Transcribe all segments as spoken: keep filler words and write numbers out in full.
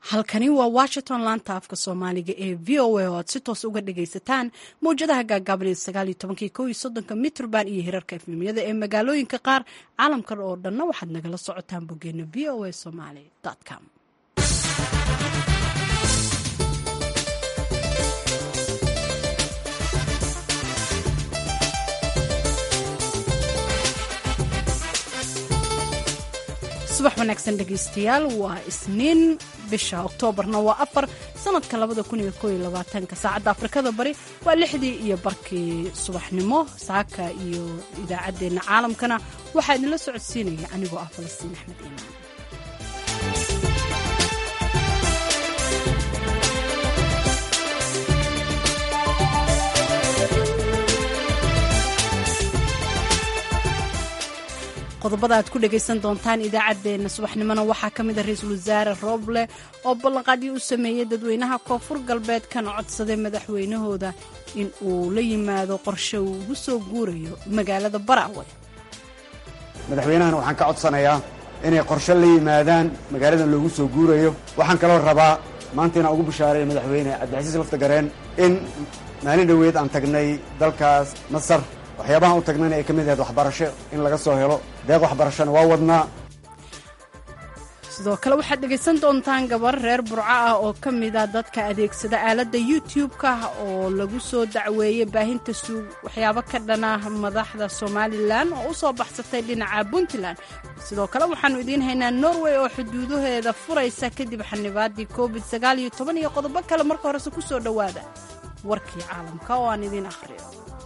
halkani waa washington laanta afka soomaaliga ee v o a oo aad si toos uga dhagaysataan mawjadaha gaagaaban ee sagaal iyo tobankii kow iyo soddonka mitrban iyo hirarka efmimyada ee magaalooyinka qaar caalamkan oo dhanna waxaad nagala socotaan boggeena v o a somaly com. subax wanaagsan dhegaystayaal, waa isniin bisha oktoobarna waa afar sanadka labada kun iyo koob iyo labaatanka. saacadda afrikada bari waa lixdii iyo barkii subaxnimo. saaka iyo idaacaddeenna caalamkana waxaa idinla socodsiinaya anigoo ah falastiin axmed iimaan. qodobada aad ku dhagaysan doontaan idaacaddeenna subaxnimona waxaa ka mid a ra-iisul wasaare Roble oo ballanqaadyo u sameeyey dadweynaha koonfur galbeed kana codsaday madaxweynahooda in uu la yimaado qorshe uu ugu soo guurayo magaalada Baraawe. madaxweynahana waxaan ka codsanayaa inay qorshe la yimaadaan magaaladan loogu soo guurayo. waxaan kaloo rabaa maanta inaan ugu bishaareeyo madaxweyne cabdixasiis laftagareen in maalin dhoweed aan tagnay dalkaas Masar. waxyaabahan u tagnayna ay ka mid ahayd waxbarasho in laga soo helo deeq waxbarashona waa wadnaa. sidoo kale waxaad dhegaysan doontaan gabar reer Burco ah oo ka mid ah dadka adeegsada aaladda YouTube-ka oo lagu soo dacweeyey baahinta suug waxyaabo ka dhana madaxda Somalilan oo u soo baxsatay dhinaca Puntland. sidoo kale waxaanu idiin haynaa Norway oo xuduudaheeda furaysa kadib xanibaadii covid sagaal iyo toban iyo qodobo kale. marka horese ku soo dhowaada warkii caalamka oo aan idiin akhriyo.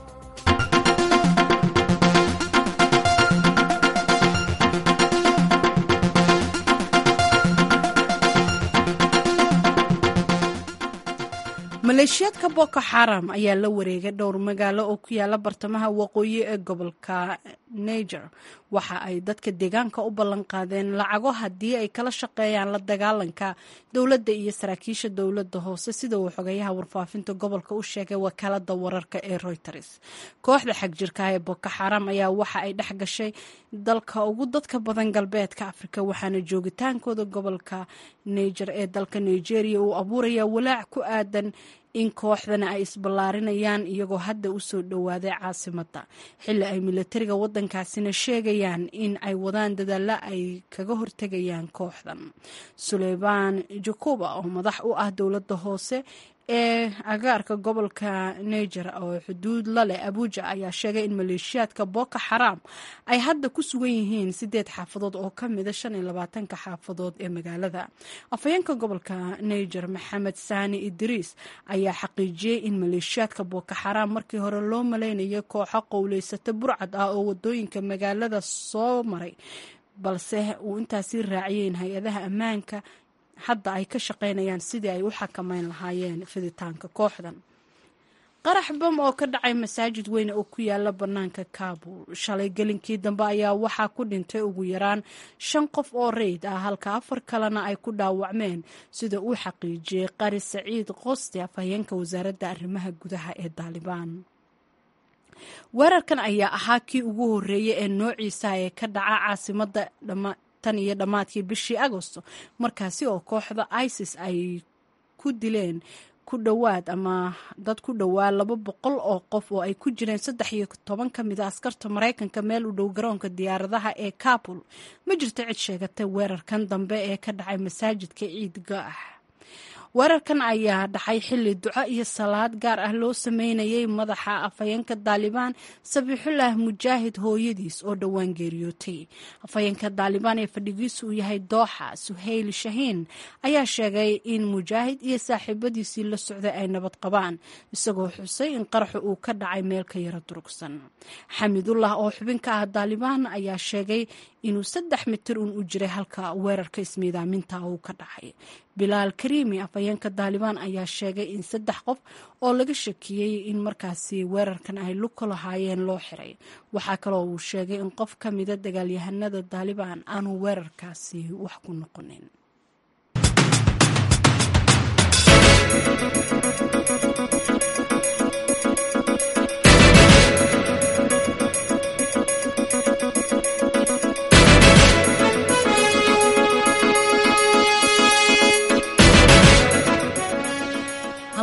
maleeshiyaadka Boko Haram ayaa la wareegay dhowr magaalo oo ku yaala bartamaha waqooyi ee gobolka Niger. waxa ay dadka deegaanka u ballan qaadeen lacago haddii ay kala shaqeeyaan la dagaalanka dowladda iyo saraakiisha dowladda hoose, sida uu xogayaha warfaafinta gobolka u sheegay wakaalada wararka ee Reuters. kooxda xagjirka ee Boko Haram ayaa waxa ay dhex gashay dalka ugu dadka badan galbeedka Afrika, waxaana joogitaankooda gobolka Niger ee dalka Nigeria uu abuuraya walaac ku aadan in kooxdana ay isballaarinayaan iyagoo hadda u soo dhowaaday caasimadda, xilli ay militariga waddankaasina sheegayaan in ay wadaan dadaalla ay kaga hortegayaan kooxdan. Suleymaan Jakuba oo madax u ah dowladda hoose ee agaarka gobolka Niger oo xuduud la leh Abuja ayaa sheegay in maleeshiyaadka Boko Haram ay hadda ku sugan yihiin sideed xaafadood oo ka mid a shan iyo labaatanka xaafadood ee magaalada. afhayeenka gobolka Niger Maxamed Sani Idriis ayaa xaqiijiyey in maleeshiyaadka Boko Haram markii hore loo maleynayay kooxo qowleysata burcad ah oo wadooyinka magaalada soo maray, balse uu intaasi raaciyay in hay-adaha ammaanka hadda ay ka shaqaynayaan sidii ay u xakameyn lahaayeen fiditaanka kooxdan. qarax bam oo ka dhacay masaajid weyn oo ku yaala bannaanka Kabul shalay gelinkii dambe ayaa waxaa ku dhintay ugu yaraan shan qof oo reyd ah, halka afar kalena ay ku dhaawacmeen, sida uu xaqiijiyey Qari Saciid Qosti, afhayeenka wasaaradda arrimaha gudaha ee Taliban. weerarkan ayaa ahaa kii ugu horreeyay ee noociisa ee ka dhaca caasimadda tan iyo dhammaadkii bishii Agosto, markaasi oo kooxda ISIS ay ku dileen ku dhowaad ama dad ku dhowaa laba boqol oo qof oo ay ku jireen saddex iyo toban ka mid a askarta Maraykanka meel u dhow garoonka diyaaradaha ee Kabul. ma jirto cid sheegatay weerarkan dambe ee ka dhacay masaajidka ciidgaah. weerarkan ayaa dhacay xilli duco iyo salaad gaar ah loo sameynayay madaxa afhayeenka Taliban Sabiixullah Mujaahid hooyadiis oo dhowaan geeriyootay. afhayeenka Taliban ee fadhigiisu uu yahay Dooxa, Suhayl Shahiin, ayaa sheegay in Mujaahid iyo saaxiibadiisii la socday ay nabad qabaan, isagoo xusay in qaraxu uu ka dhacay meel ka yara durugsan. Xamidullah oo xubin ka ah Taliban ayaa sheegay inuu saddex mitir uun u jiray halka weerarka ismiidaaminta uu ka dhacay. Bilaal Karimi, afhayeenka Taliban, ayaa sheegay in saddex qof oo laga shakiyey in markaasi weerarkan ay lug ku lahaayeen loo xiray. waxaa kaloo uu sheegay in qof ka mida dagaalyahanada Taliban aanu weerarkaasi wax ku noqonin.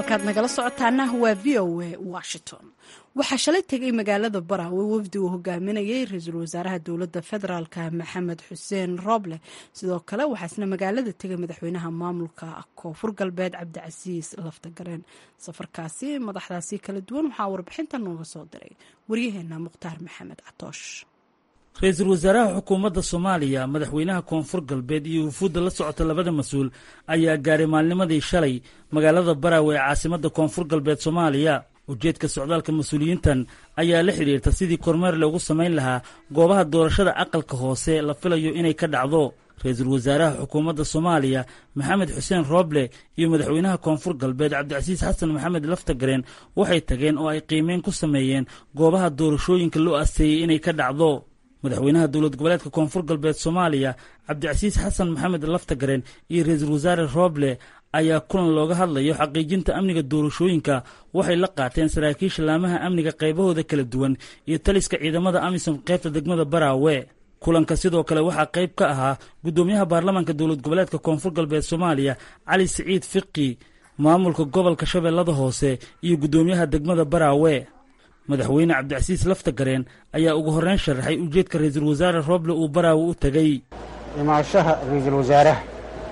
halkaad nagala socotaana waa v o a Washington. waxaa shalay tegay magaalada Baraawe wafdi uu hogaaminayay ra'iisul wasaaraha dowladda federaalka Maxamed Xuseen Roble. sidoo kale waxaa isna magaalada tegay madaxweynaha maamulka Koonfur Galbeed Cabdicasiis Laftagareen. safarkaasi madaxdaasi kala duwan waxaa warbixinta nooga soo diray wariyaheena Mukhtaar Maxamed Catoosh. ra'iisul wasaaraha xukuumadda Soomaaliya madaxweynaha Koonfur Galbeed iyo wufuudda la socota labada mas'uul ayaa gaaray maalnimadii shalay magaalada Baraawe ee caasimadda Koonfur Galbeed Soomaaliya. ujeedka socdaalka mas'uuliyiintan ayaa la xiriirta sidii kormeer loogu samayn lahaa goobaha doorashada aqalka hoose la filayo inay ka dhacdo. ra'iisul wasaaraha xukuumadda Soomaaliya Maxamed Xuseen Roble iyo madaxweynaha Koonfur Galbeed Cabdicasiis Xasan Maxamed Laftagareen waxay tageen oo ay qiimeyn ku sameeyeen goobaha doorashooyinka loo asteeyay inay ka dhacdo. madaxweynaha dowlad goboleedka Koonfur Galbeed Soomaaliya Cabdicasiis Xasan Maxamed Laftagareen iyo ra'iisul wasaare Roble ayaa kulan looga hadlayo xaqiijinta amniga doorashooyinka waxay la qaateen saraakiisha laamaha amniga qaybahooda kala duwan iyo taliska ciidamada AMISOM qaybta degmada Baraawe. kulanka sidoo kale waxaa qayb ka ahaa gudoomiyaha baarlamaanka dowlad goboleedka Koonfur Galbeed Soomaaliya Cali Siciid Fiqi, maamulka gobolka Shabeellada Hoose iyo gudoomiyaha degmada Baraawe. madaxweyne Cabdicasiis Laftagareen ayaa ugu horreyn sharaxay ujeedka ra'iisul wasaare Roble uu Baraawe u tagay. imaashaha ra'iisul wasaaraha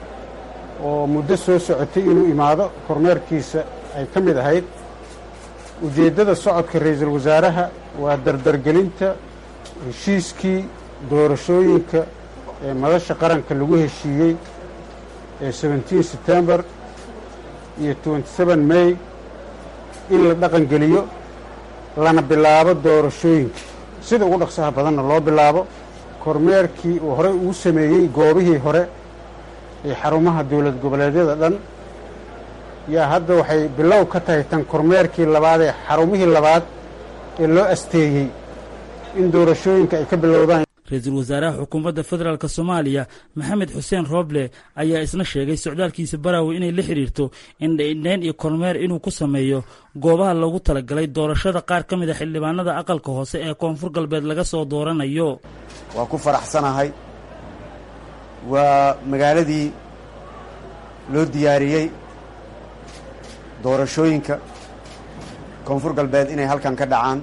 oo muddo soo socotay inuu imaado kormeerkiisa ay ka mid ahayd. ujeeddada socodka ra'iisul wasaaraha waa dardargelinta heshiiskii doorashooyinka ee madasha qaranka lagu heshiiyey ee seventeen September iyo twenty-seven May in la dhaqangeliyo lana bilaabo doorashooyinka sida ugu dhaqsaha badanna loo bilaabo. kormeerkii uu horey ugu sameeyey goobihii hore ee xarumaha dowlad goboleedyada dhan yaa hadda waxay bilow ka tahay tan kormeerkii labaad ee xarumihii labaad ee loo asteeyey in doorashooyinka ay ka bilowdaan. ra'iisul wasaaraha xukuumadda federaalka Soomaaliya Maxamed Xuseen Roble ayaa isna sheegay socdaalkiisa Baraawe inay la xiriirto indhayn iyo kormeer inuu ku sameeyo goobaha loogu talagalay doorashada qaar ka mid ah xildhibaanada aqalka hoose ee Koonfur Galbeed laga soo dooranayo. waa ku faraxsanahay. waa magaaladii loo diyaariyey doorashooyinka Koonfur Galbeed inay halkan ka dhacaan.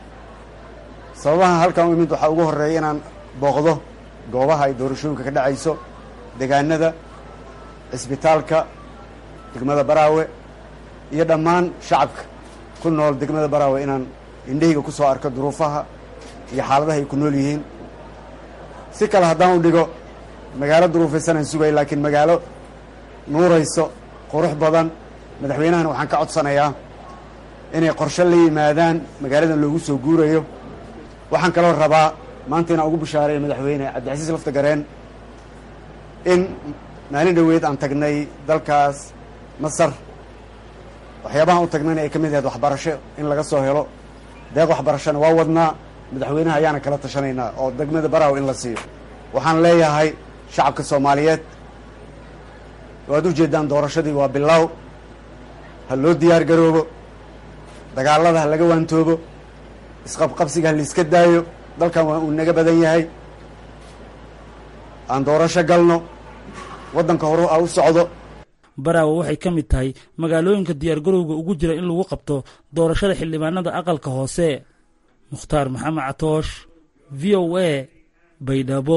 sababaha halkan u imid waxaa ugu horreeya inaan booqdo goobaha ay doorashooyinka ka dhacayso, deegaanada, cisbitaalka degmada Baraawe iyo dhammaan shacabka ku nool degmada Baraawe inaan indhahayga ku soo arko duruufaha iyo xaaladaha ay ku nool yihiin. si kale haddaan u dhigo magaalo duruufaysanaan sugay, laakiin magaalo nuurayso, qurux badan. madaxweynahana waxaan ka codsanayaa inay qorshe la yimaadaan magaaladan loogu soo guurayo. waxaan kaloo rabaa maanta inaan ugu bishaareeyo madaxweyne Cabdicasiis Laftagareen in maalin dhoweed aan tagnay dalkaas Masar. waxyaabahan u tagnayna ay ka mid ahayd waxbarasho in laga soo helo deeq waxbarashana waa wadnaa. madaxweynaha ayaana kala tashanaynaa oo degmada Baraawe in la siiyo. waxaan leeyahay shacabka Soomaaliyeed, waad u jeedaan doorashadii waa bilow. ha loo diyaar garoobo, dagaalada ha laga waantoobo, isqabqabsiga ha laiska daayo. dalkan waa uu naga badan yahay. aan doorasho galno, waddanka hore a u socdo. Baraawe waxay ka mid tahay magaalooyinka diyaargarowga ugu jira in lagu qabto doorashada xildhibaanada aqalka hoose. Mukhtaar Maxamed Catoosh, V O A, Baydhabo.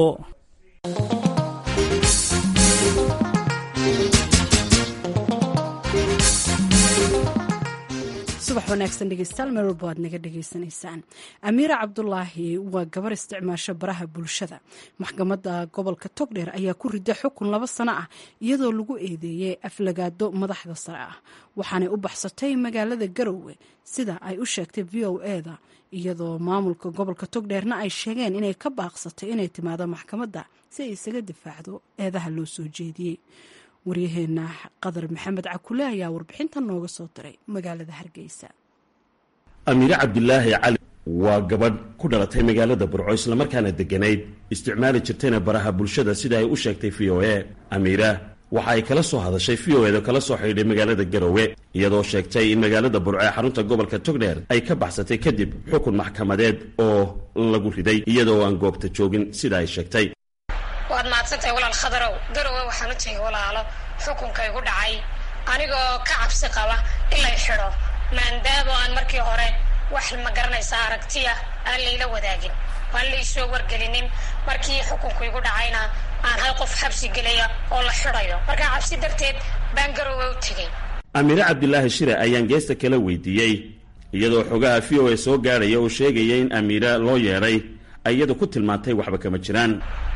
subax wanaagsan dhegeystayaal, meel walba waad naga dhegeysanaysaan. Amiira Cabdulaahi waa gabar isticmaasho baraha bulshada. maxkamadda gobolka Togdheer ayaa ku riday xukun laba sano ah iyadoo lagu eedeeyey aflagaado madaxda sare ah. waxaanay u baxsatay magaalada Garowe sida ay u sheegtay V O A-da, iyadoo maamulka gobolka Togdheerna ay sheegeen inay ka baaqsatay inay timaado maxkamadda si ay isaga difaacdo eedaha loo soo jeediyey. waryaheena Qadar Maxamed Cakule ayaa warbixintan nooga soo diray magaalada Hargeysa. Amiira Cabdulaahi Cali waa gabadh ku dhalatay magaalada Burco isla markaana deganayd isticmaali jirtayna baraha bulshada sida ay u sheegtay V O A. Amiira waxa ay kala soo hadashay V O A-da kala soo xidhiidhay magaalada Garowe iyadoo sheegtay in magaalada Burco ee xarunta gobolka Togdheer ay ka baxsatay kadib xukun maxkamadeed oo lagu riday iyadoo aan goobta joogin sida ay sheegtay. waad maadsantay walaal Khadarow. Garowe waxaan u tagay walaalo xukunka igu dhacay anigoo ka cabsi qaba in lay xidho maadaama aan markii hore wax ma garanaysaa aragtiya aan layla wadaagin waan laysoo wargelinin markii xukunku igu dhacayna aan hal qof xabsi gelaya oo la xidhayo markaa cabsi darteed baan garoowe u tegey amiire cabdilaahi shire ayaan geesta kala weydiiyey iyadoo xogaha v o a soo gaadhaya oo sheegaya in amiira loo yeedhay iyadu ku tilmaantay waxba kama jiraan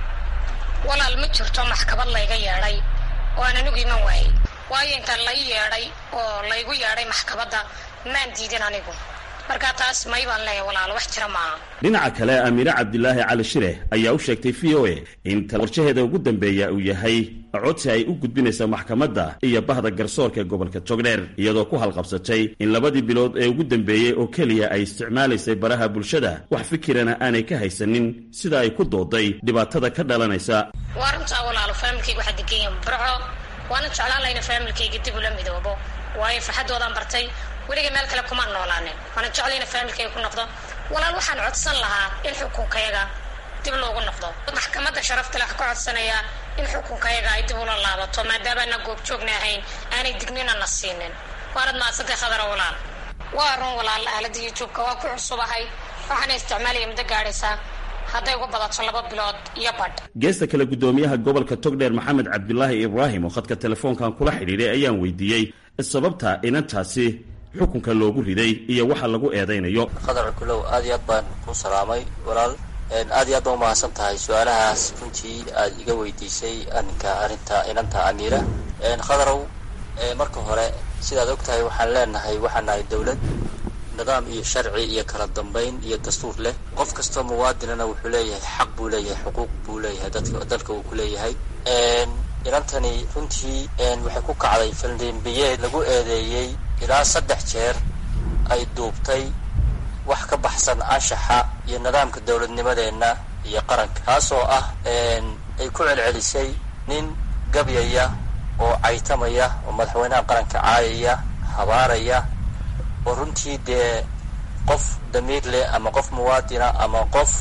walaal ma jirto maxkamad layga yeedhay oo aan anigu iman waayey waayo intaan lai yeedhay oo laygu yeedhay maxkamadda maan diidin anigu markaa taas may baan leeyahay walaal wax jira maaha dhinaca kale amiire cabdilaahi cali shire ayaa u sheegtay v o a in qorshaheeda ugu dambeeya uu yahay codsi ay u gudbinaysa maxkamadda iyo bahda garsoorka ee gobolka togdheer iyadoo ku halqabsatay in labadii bilood ee ugu dambeeyey oo keliya ay isticmaalaysay baraha bulshada wax fikirana aanay ka haysanin sida ay ku dooday dhibaatada ka dhalanaysa waa runtaa walaalo faamilkayga waxaa degan burco waana jeclaan lahayna faamilkayga dib ula midoobo waayo farxadoodaan bartay weliga meel kale kuma noolaanin waana jeclayna faamilkayga ku noqdo walaal waxaan codsan lahaa in xukunkayaga dib loogu noqdo maxkamadda sharafta leh ka codsanaya in xukunkayaga ay dib ula laabato maadaama ana goobjoogna ahayn aanay dignina na siinin waanad mahadsantay khadara walaal waa run walaal aaladda youtube-ka waa ku cusubahay waxaana isticmaalaya muddo gaadhaysaa hadday uga badato laba bilood iyo badh geesta kale guddoomiyaha gobolka togdheer maxamed cabdilaahi ibraahim oo khadka telefoonkan kula xidhiidhay ayaan weydiiyey sababta inantaasi xukunka loogu riday iyo waxa lagu eedaynayo khadar kulow aad iyo aad baan ku salaamay walaal aad iyo aad baan umahadsan tahay su-aalahaas runtii aad iga weydiisay arinka arrinta inanta amiira khadarow marka hore sidaad og tahay waxaan leenahay waxaan nahay dowlad nidaam iyo sharci iyo kala dambayn iyo dastuur leh qof kastoo muwaadinana wuxuu leeyahay xaq buu leeyahay xuquuq buu leeyahay dadka dalka uu ku leeyahay inantani runtii waxay ku kacday faldembiyeed lagu eedeeyey ilaa saddex jeer ay duubtay wax ka baxsan anshaxa iyo nidaamka dowladnimadeenna iyo qaranka taasoo ah ay ku celcelisay nin gabyaya oo caytamaya oo madaxweynaha qaranka caayaya habaaraya oo runtii dee qof damiir leh ama qof muwaadina ama qof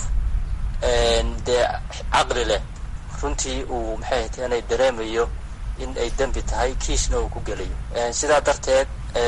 dee caqli leh runtii uu maxay hatay inay dareemayo in ay dembi tahay kiisna uu ku gelayo sidaa darteed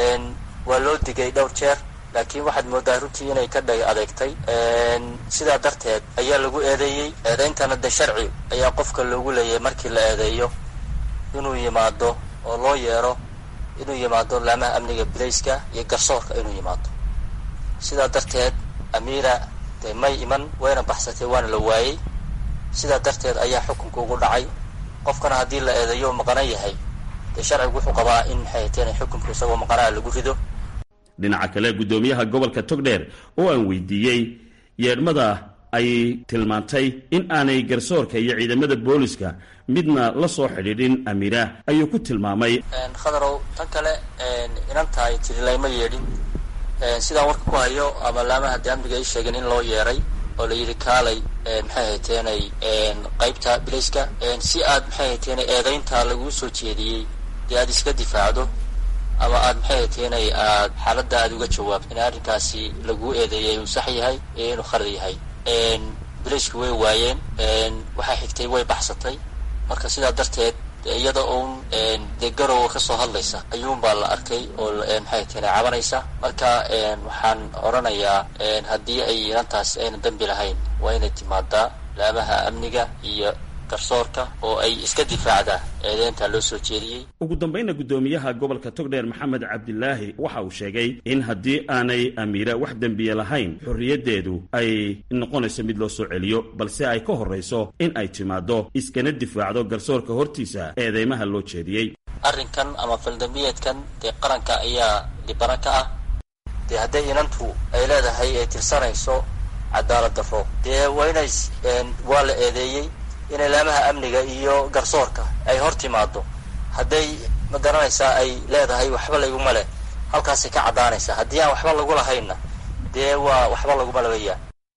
waa loo digay dhowr jeer laakiin waxaad moodaa runtii inay ka dhag adeegtay sidaa darteed ayaa lagu eedeeyey eedeyntana de sharci ayaa qofka loogu leeyahay markii la eedeeyo inuu yimaado oo loo yeero inuu yimaado laamaha amniga bilayska iyo garsoorka inuu yimaado sidaa darteed amiira dee may iman wayna baxsatay waana la waayey sidaa darteed ayaa xukunka ugu dhacay qofkana haddii la eedeeyo maqanan yahay dee sharcigu wuxuu qabaa in maxay hateen xukunka isagoo maqanaa lagu rido dhinaca kale guddoomiyaha gobolka togdheer oo aan weydiiyey yeedhmada ay tilmaantay in aanay garsoorka iyo ciidamada booliska midna la soo xidhiidhin amiira ayuu ku tilmaamay khadarow tan kale inanta ay tiri layma yeedhin sidaan warka ku hayo ama laamaha dee amniga ay sheegeen in loo yeeray oo la yidhi kaalay maxay hayteenay qaybta bilayska si aad maxay hayteenay eedaynta laguu soo jeediyey dee aad iska difaacdo ama aad maxay hayteenay aad xaaladda aad uga jawaabto in arrinkaasi laguu eedeeyay uu sax yahay iyo inuu khalad yahay bilayska way waayeen waxaa xigtay way baxsatay marka sidaa darteed iyada uun dee garowa kasoo hadlaysa ayuunbaa la arkay oo maxay teenay cabanaysa marka waxaan odhanayaa haddii ay inantaas ayna dembi lahayn waa inay timaadaa laamaha amniga iyo garsoorka oo ay iska difaacdaa eedeynta loo soo jeediyey ugu dambayna guddoomiyaha gobolka togdheer maxamed cabdilaahi waxa uu sheegay in haddii aanay amiira wax dembiye lahayn xorriyaddeedu ay noqonayso mid loo soo celiyo balse ay ka horrayso in ay timaaddo iskana difaacdo garsoorka hortiisa eedeymaha loo jeediyey arrinkan ama faldambiyeedkan dee qaranka ayaa dhibana ka ah dee hadday inantu ay leedahay ay tirsanayso cadaalad darro dee waa inay waa la eedeeyey inay laamaha amniga iyo garsoorka ay hor timaado hadday ma garanaysaa ay leedahay waxba layguma leh halkaasay ka caddaanaysaa haddii aan waxba lagu lahaynna dee waa waxba laguma labayaa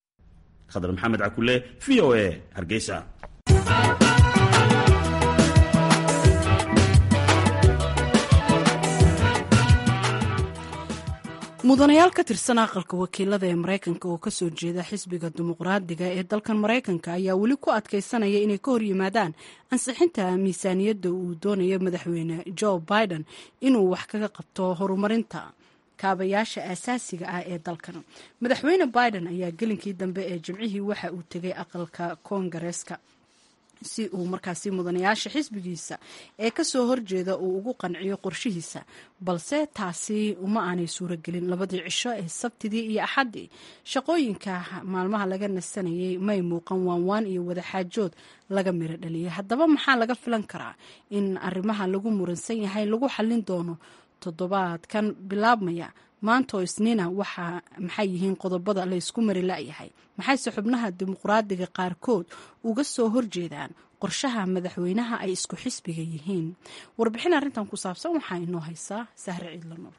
khadar maxamed cakule v o a hargeysa mudanayaal ka tirsan aqalka wakiilada ee maraykanka oo kasoo jeeda xisbiga dimuqraadiga ee dalkan maraykanka ayaa weli ku adkaysanaya inay ka horyimaadaan ansixinta miisaaniyadda uu doonayo madaxweyne joe biden inuu wax kaga qabto horumarinta kaabayaasha aasaasiga ah ee dalkan. madaxweyne biden ayaa gelinkii dambe ee jimcihii waxa uu tegay aqalka koongareeska si uu markaasi mudanayaasha xisbigiisa ee kasoo horjeeda uu ugu qanciyo qorshihiisa, balse taasi uma aanay suuragelin. labadii cisho ee sabtidii iyo axaddii shaqooyinka maalmaha laga nasanayay may muuqan waanwaan iyo wadaxaajood laga miro dhaliyay. haddaba maxaa laga filan karaa in arrimaha lagu muransan yahay lagu xallin doono toddobaadkan bilaabmaya maanta oo isniina? waxa maxay yihiin qodobada la ysku mari la'yahay? maxayse xubnaha dimuqraadiga qaarkood uga soo horjeedaan qorshaha madaxweynaha ay isku xisbiga yihiin? warbixin arrintan ku saabsan waxaa inoo haysaa Sahre Ciidla Nuur.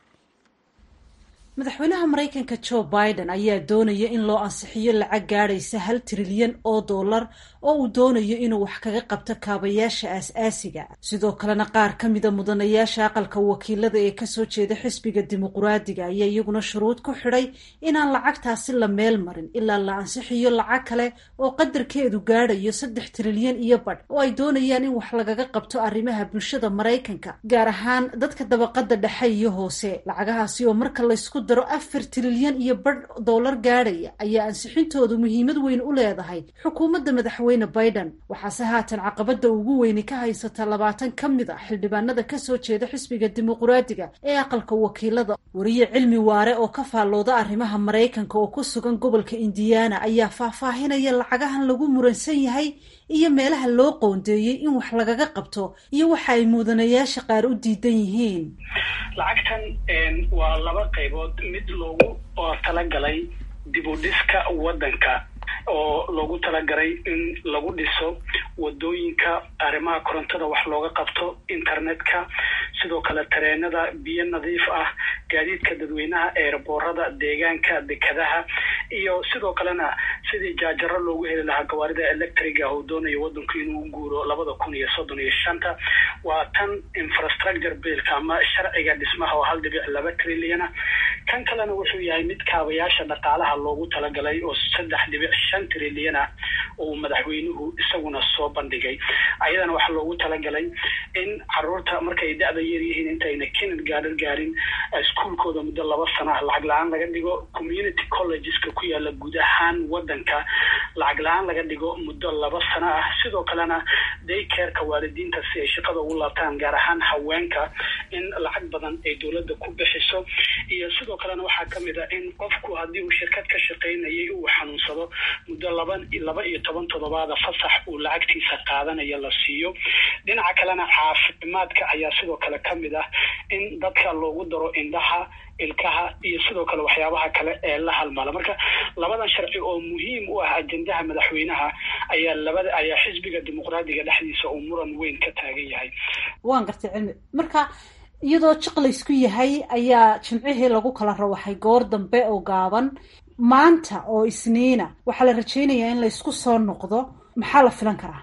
madaxweynaha maraykanka joe biden ayaa doonaya in loo ansixiyo lacag gaadhaysa hal trilyan oo dollar oo uu doonayo inuu wax kaga qabto kaabayaasha aas-aasiga. sidoo kalena qaar ka mida mudanayaasha aqalka wakiilada ee kasoo jeeda xisbiga dimuqraadiga ayaa iyaguna shuruud ku xidhay inaan lacagtaasi la meel marin ilaa la ansixiyo lacag kale oo qadarkeedu gaadhayo saddex trilyan iyo badh oo ay doonayaan in wax lagaga qabto arrimaha bulshada maraykanka, gaar ahaan dadka dabaqada dhexe iyo hoose. lacagahaasi oo marka laysku daro afar trilyan iyo badh dollar gaadhaya ayaa ansixintoodu muhiimad weyn u leedahay xukuumadda madaxweyne biden. waxaase haatan caqabada ugu weyni ka haysata labaatan ka mid a xildhibaanada kasoo jeeda xisbiga dimuqraadiga ee aqalka wakiilada. wariye cilmi waare oo ka faallooda arrimaha maraykanka oo ku sugan gobolka indiana ayaa faahfaahinaya lacagahan lagu muransan yahay iyo meelaha loo qoondeeyey in wax lagaga qabto iyo waxa ay mudanayaasha qaar u diidan yihiin. lacagtan waa laba qaybood, mid loogu talagalay dib u dhiska waddanka oo loogu talagalay in lagu dhiso wadooyinka, arrimaha korontada wax looga qabto, internetka, sidoo kale tareenada, biyo nadiif ah, gaadiidka dadweynaha, eerboorada, deegaanka, dekadaha, iyo sidoo kalena sidii jaajaro loogu heli lahaa gawaarida electriga oo doonayo waddanku inuu guuro labada kun iyo soddon iyo shanta. waa tan infrastructure billka ama sharciga dhismaha oo hal dhibic laba trilyana. kan kalena wuxuu yahay mid kaabayaasha dhaqaalaha loogu talagalay oo saddex dhibic shan trilyan ah oo madaxweynuhu isaguna soo bandhigay. ayadana waxaa loogu talagalay in caruurta markay da-da yar yihiin intayna kindergarten gaarin iskuulkooda muddo laba sana ah lacag la-aan laga dhigo. community collegeska ku yaala guud ahaan wadanka lacag la-aan laga dhigo muddo laba sana ah. sidoo kalena daycareka waalidiinta si ay shaqada ugu laabtaan, gaar ahaan haweenka, in lacag badan ay dowladda ku bixiso. iyo sidoo kalena waxaa kamid ah in qofku haddii uu shirkad ka shaqaynayay uu xanuunsado muddo laba laba iyo toban toddobaada fasax uu lacagtiisa qaadanaya la siiyo. dhinaca kalena caafimaadka ayaa sidoo kale kamid ah in dadka loogu daro indhaha, ilkaha iyo sidoo kale waxyaabaha kale ee la halmala. marka labadan sharci oo muhiim u ah ajendaha madaxweynaha ayaa labada ayaa xisbiga dimuqraadiga dhexdiisa uu muran weyn ka taagan yahay. waan gartay cilmi. marka iyadoo jiq laysku yahay ayaa jimcihii lagu kala rawaxay goor dambe oo gaaban. maanta oo isniina waxaa la rajaynayaa in laysku soo noqdo. maxaa la filan karaa?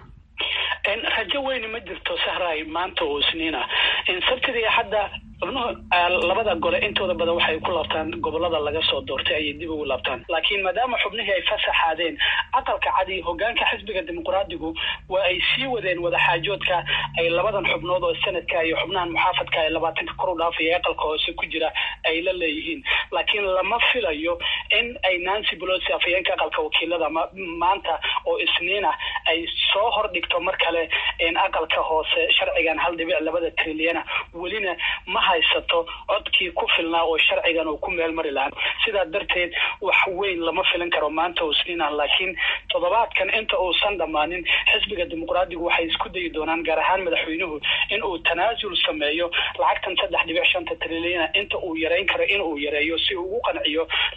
rajo weyni ma jirto sahray maanta oo isniina. sabtidii hadda xubnuhu labada gole intooda badan waxay ku laabtaan gobolada laga soo doortay ayay dib ugu laabtaan. laakiin maadaama xubnihii ay fasaxaadeen, aqalka cadi hogaanka xisbiga dimuqraadigu waa ay sii wadeen wadaxaajoodka ay labadan xubnood oo sanadka iyo xubnahan muxaafadka ee labaatanka kor u dhaafaya aqalka hoose ku jira ay la leeyihiin. laakiin lama filayo in ay Nancy Pelosi afhayeenka aqalka wakiilada maanta oo isniina ay soo hordhigto mar kale in aqalka hoose sharcigan hal dhibic labada trilyana welina ma haysato codkii ku filnaa oo sharcigan uu ku meel mari lahaa. sidaa darteed wax weyn lama filan karo maanta oo isniina. laakiin toddobaadkan inta uusan dhammaanin, xisbiga dimuqraadigu waxay isku dayi doonaan, gaar ahaan madaxweynuhu, in uu tanaasul sameeyo lacagtan saddex dhibic shanta trilyana inta uu yareyn karo in uu yareeyo si uu ugu qanciyo labada xubnood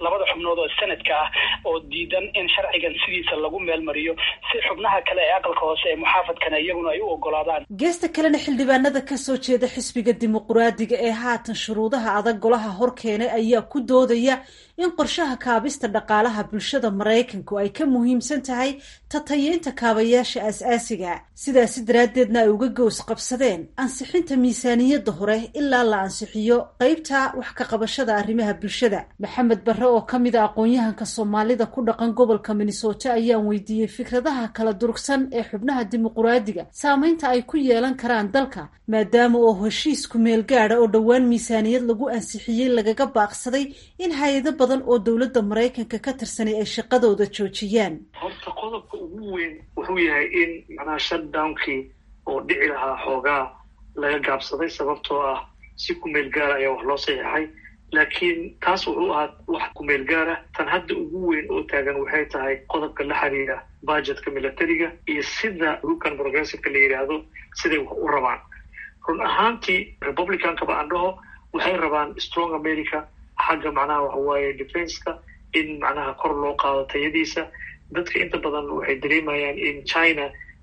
xubnood oo sanadka ah oo diidan in sharcigan sidiisa lagu meelmariyo si xubnaha kale ee aqalka hoose ee muxaafadkana iyaguna ay u ogolaadaan. geesta kalena xildhibaanada kasoo jeeda xisbiga dimuqraadiga ee haatan shuruudaha adag golaha hor keenay ayaa ku doodaya in qorshaha kaabista dhaqaalaha bulshada maraykanku ay ka muhiimsan tahay tatayeynta kaabayaasha aas-aasiga, sidaasi daraaddeedna ay uga goos qabsadeen ansixinta miisaaniyadda hore ilaa la ansixiyo qeybta wax ka qabashada arrimaha bulshada. maxamed barre oo ka mid a aqoon-yahanka soomaalida ku dhaqan gobolka minnesota ayaan weydiiyey fikradaha kala durugsan ee xubnaha dimuqraadiga saameynta ay ku yeelan karaan dalka, maadaama oo heshiisku meel gaada oo dhowaan miisaaniyad lagu ansixiyey lagaga baaqsaday in hay-ado badan oo dowladda maraykanka ka tirsanay ay shaqadooda joojiyaan. horta qodobka ugu weyn wuxuu yahay in macnaha shutdownkii oo dhici lahaa xoogaa laga gaabsaday sababtoo ah si kumeel gaara ayaa wax loo saxiixay, laakiin taas wuxuu ahaa wax kumeel gaara. tan hadda ugu weyn oo taagan waxay tahay qodobka la xiriira budgetka militariga iyo sida rukan progressiveka la yidhaahdo siday wax u rabaan. run ahaantii republicankaba aan dhaho waxay rabaan strong america xagga macnaha waxawaaye defenska in macnaha kor loo qaado tayadiisa. dadka inta badan waxay dareemayaan in china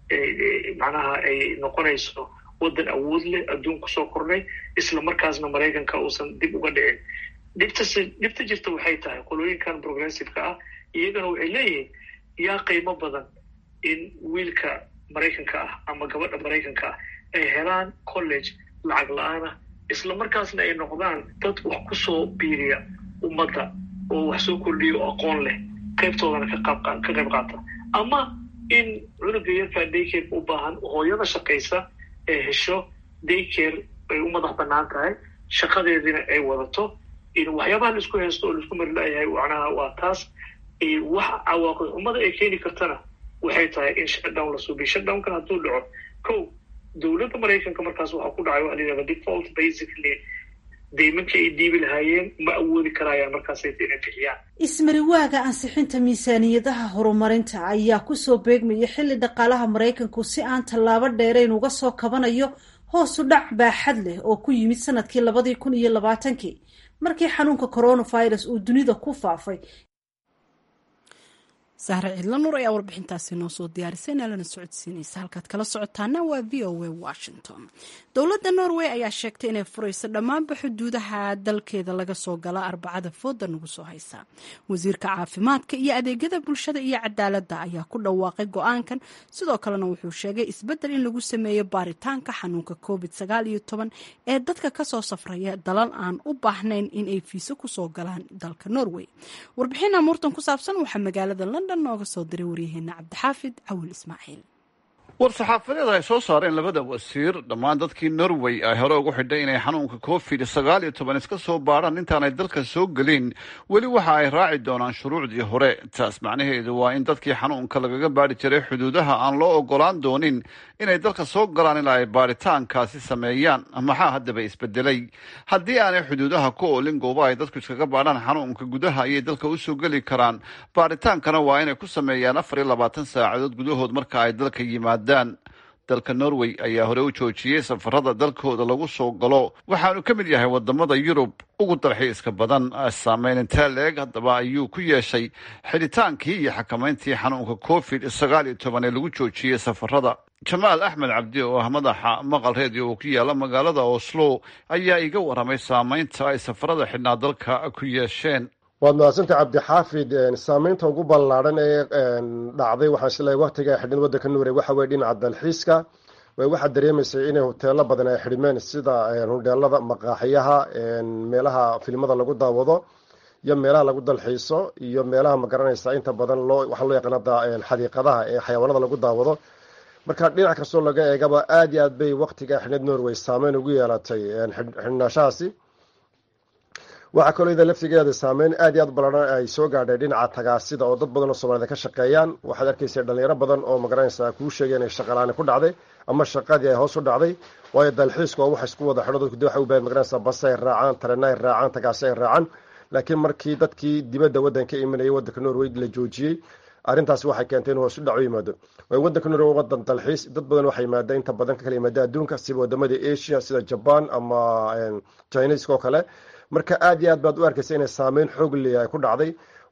macnaha ay noqonayso waddan awood leh adduun kusoo kordhay isla markaasna maraykanka uusan dib uga dhicin. dhibtase dhibta jirta waxay tahay qolooyinkan progressiveka ah iyagana waxay leeyihiin yaa qiimo badan in wiilka maraykanka ah ama gabadha maraykanka ah ay helaan college lacag la-aan ah isla markaasna ay noqdaan dad wax kusoo biiriya ummadda oo wax soo kordhiya oo aqoon leh qaybtoodana ka qaab ka qayb qaata, ama in cunuga yarkaa daycare u baahan hooyada shaqaysa ee hesho daycare ay u madax banaan tahay shaqadeediina ay wadato. in waxyaabaha laisku haysto oo laisku marlaayahay macnaha waa taas. wax cawaaqib xumada ay keeni kartana waxay tahay in shutdown la suubiyo. shutdownkan hadduu dhaco ko dowladda maraykanka markaas waxaa ku dhacay waxa la yidhahda default basically deymanka ay diibi lahaayeen ma awoodi karayaan markaasay inay bixiyaan. ismariwaaga ansixinta miisaaniyadaha horumarinta ayaa kusoo beegmaya xilli dhaqaalaha maraykanku si aan tallaabo dheerayn uga soo kabanayo hoosu dhac baaxad leh oo ku yimid sanadkii labadii kun iyo labaatankii markii xanuunka coronavirus uu dunida ku faafay. sahre cidla nuur ayaa warbixintaasi noo soo diyaarisay nalana socodsiinaysa. halkaad kala socotaana waa v o a washington. dowladda norway ayaa sheegtay inay furayso dhammaanba xuduudaha dalkeeda laga soo gala arbacada fooda nagu soo haysa. wasiirka caafimaadka iyo adeegyada bulshada iyo cadaaladda ayaa ku dhawaaqay go-aankan, sidoo kalena wuxuu sheegay isbeddel in lagu sameeyo baaritaanka xanuunka covid sagaal iyo toban ee dadka kasoo safraya dalal aan u baahnayn inay fiiso kusoo galaan dalka norway. warbixin amuurtan ku saabsan waxaa magaalada london nooga soo diray waryaheena cabdixaafid cawil ismaaciil. war-saxaafadeed ay soo saareen labada wasiir dhammaan dadkii norway ay hore ugu xidhay inay xanuunka covid sagaal iyo toban iska soo baadhaan intaanay dalka soo gelin weli waxa ay raaci doonaan shuruucdii hore. taas macnaheedu waa in dadkii xanuunka lagaga baadhi jiray xuduudaha aan loo ogolaan doonin inay dalka soo galaan ilaa ay baaritaankaasi sameeyaan. maxaa haddaba isbedelay? haddii aanay xuduudaha ku oolin gooba ay dadku iskaga baadhaan xanuunka gudaha ayay dalka usoo geli karaan. baaritaankana waa inay ku sameeyaan afar iyo labaatan saacadood gudahood marka ay dalka yimaadaan. dalka norway ayaa hore u joojiyey safarada dalkooda lagu soo galo, waxaanu ka mid yahay wadamada yurub ugu dalxiiska badan. saameyn intee leeg haddaba ayuu ku yeeshay xidhitaankii iyo xakamayntii xanuunka covid sagaal iyo toban ee lagu joojiyey safarada? jamaal axmed cabdi oo ah madaxa maqal reediyo oo ku yaala magaalada oslo ayaa iga waramay saameynta ay safarada xidhnaa dalka ku yeesheen. waad mahadsanta cabdixaafid. saameynta ugu ballaadhan ee dhacday waxaan isleeyahay waqtiga ay xidhin waddanka norway waxa weye dhinaca dalxiiska. waxaad dareemaysay inay hoteelo badan ay xidhmeen sida hodheelada, maqaaxiyaha, meelaha filimada lagu daawado iyo meelaha lagu dalxiiso iyo meelaha magaranaysa inta badan loo waxaa loo yaqaanada xadiiqadaha ee xayawaanada lagu daawado. marka dhinac kastoo laga eegaba aad iyo aad bay waqtiga xidhneed norway saameyn ugu yeelatay xidhnaashahaasi. waxaa kaloo ida laftigeeda saameyn aad iyo aad ballaadhan ay soo gaadhay dhinaca tagaasida oo dad badan oo soomaalida ka shaqeeyaan. waxaad arkaysa dhalinyaro badan oo magaranaysa kuu sheegay inay shaqalaani ku dhacday ama shaqadii ay hoos u dhacday, waayo dalxiisku oo waxa isku wada xidho dadku de waxay u baahan magaranaysa bas ay raacaan, tareen ay raacaan, tagaasi ay raacaan. laakiin markii dadkii dibadda waddanka imanayay waddanka norway la joojiyey, arrintaasi waxay keentay in hoos u dhac u yimaado. waayo waddanka norway wadan dalxiis, dad badan waxay yimaadaan inta badan ka kala yimaada adduunka sida wadamada asia sida jaban ama chineiska oo kale. marka aad iyo aad baad u arkaysa inay saameyn xoog leh ay ku dhacday.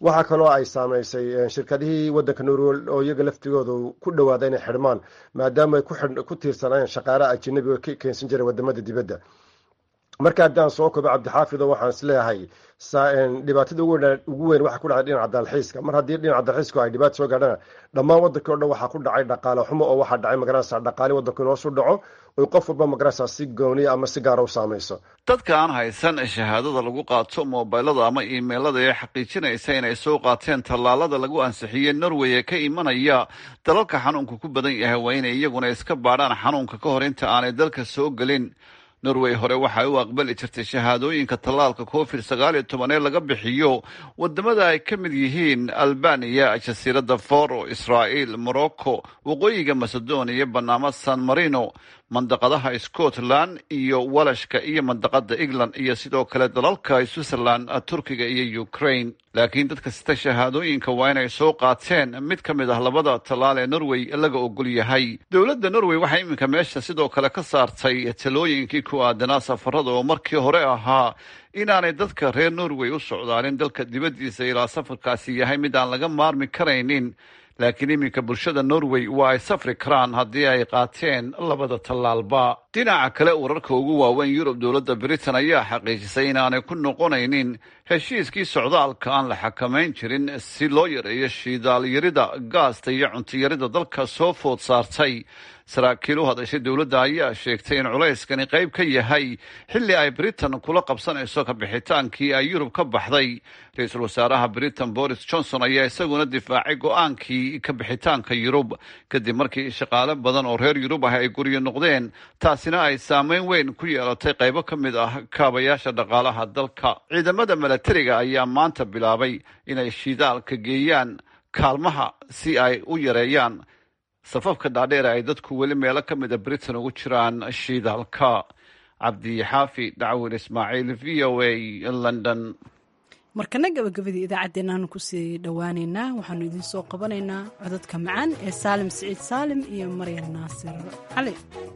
waxaa kaloo ay saamaysay shirkadihii waddanka norway oo iyaga laftigooda ku dhawaada inay xidhmaan maadaama ay ku tiirsanayeen shaqaalaha ajanabiga ka keensan jiray wadamada dibadda. marka haddaan soo kobo cabdixaafido waxaan isleeyahay dhibaatada ugu weyn waxa ku dhacay dhinaca dalxiiska. mar haddii dhinaca dalxiisku ay dhibaato soo gaadhana dhammaan waddanka o dhan waxaa ku dhacay dhaqaale xumo oo waxaa dhacay magaranaysa dhaqaale waddanku inoo soo dhaco oy qof walba magaranaysa si gooniya ama si gaara u saamayso. dadka aan haysan shahaadada lagu qaato moobilada ama iimeylada ee xaqiijinaysa inay soo qaateen tallaalada lagu ansixiyey norway ee ka imanaya dalalka xanuunka ku badan yahay waa inay iyaguna iska baadhaan xanuunka ka hor inta aanay dalka soo gelin. norway hore waxay u aqbali jirtay shahaadooyinka tallaalka covid sagaal iyo toban ee laga bixiyo wadamada ay ka mid yihiin albaniya, jasiiradda faro, israa'iil, morocco, waqooyiga macedonia, banaama, san marino, mandaqadaha scotland iyo walashka iyo mandaqada england iyo sidoo kale dalalka switzerland, turkiga iyo ukraine. laakiin dadka sita shahaadooyinka waa inay soo qaateen mid ka mid ah labada tallaal ee norway laga ogol yahay. dowladda norway waxay iminka meesha sidoo kale ka saartay talooyinkii ku aadanaa safarada oo markii hore ahaa inaanay dadka reer norway u socdaalin dalka dibaddiisa ilaa safarkaasi yahay mid aan laga maarmi karaynin. laakiin iminka bulshada norway waa ay safri karaan haddii ay qaateen labada tallaalba. dhinaca kale wararka ugu waaweyn yurub, dowladda britain ayaa xaqiijisay inaanay ku noqonaynin heshiiskii socdaalka aan la xakamayn jirin si loo yareeyo shiidaalyarida, gaasta iyo cuntiyarida dalka soo food saartay. saraakiil u hadashay dowladda ayaa sheegtay in culayskani qayb ka yahay xilli ay britain kula qabsanayso kabixitaankii ay yurub ka baxday. ra-iisul wasaaraha britain boris johnson ayaa isaguna difaacay go-aankii kabixitaanka yurub kadib markii shaqaale badan oo reer yurub ah ay guryo noqdeen. taasina ay saameyn weyn ku yeelatay qaybo ka mid ah kaabayaasha dhaqaalaha dalka. ciidamada milatariga ayaa maanta bilaabay inay shidaalka geeyaan kaalmaha si ay u yareeyaan safafka dhaadheer ay dadku weli meelo ka mid a britain ugu jiraan shiidaalka. cabdixaafi dacwin ismaaciil, v o a london. markana gabagabadii idaacaddeenna aanu kusii dhowaaneynaa waxaanu idiin soo qabanaynaa codadka macaan ee saalim siciid saalim iyo maryan naasir cali.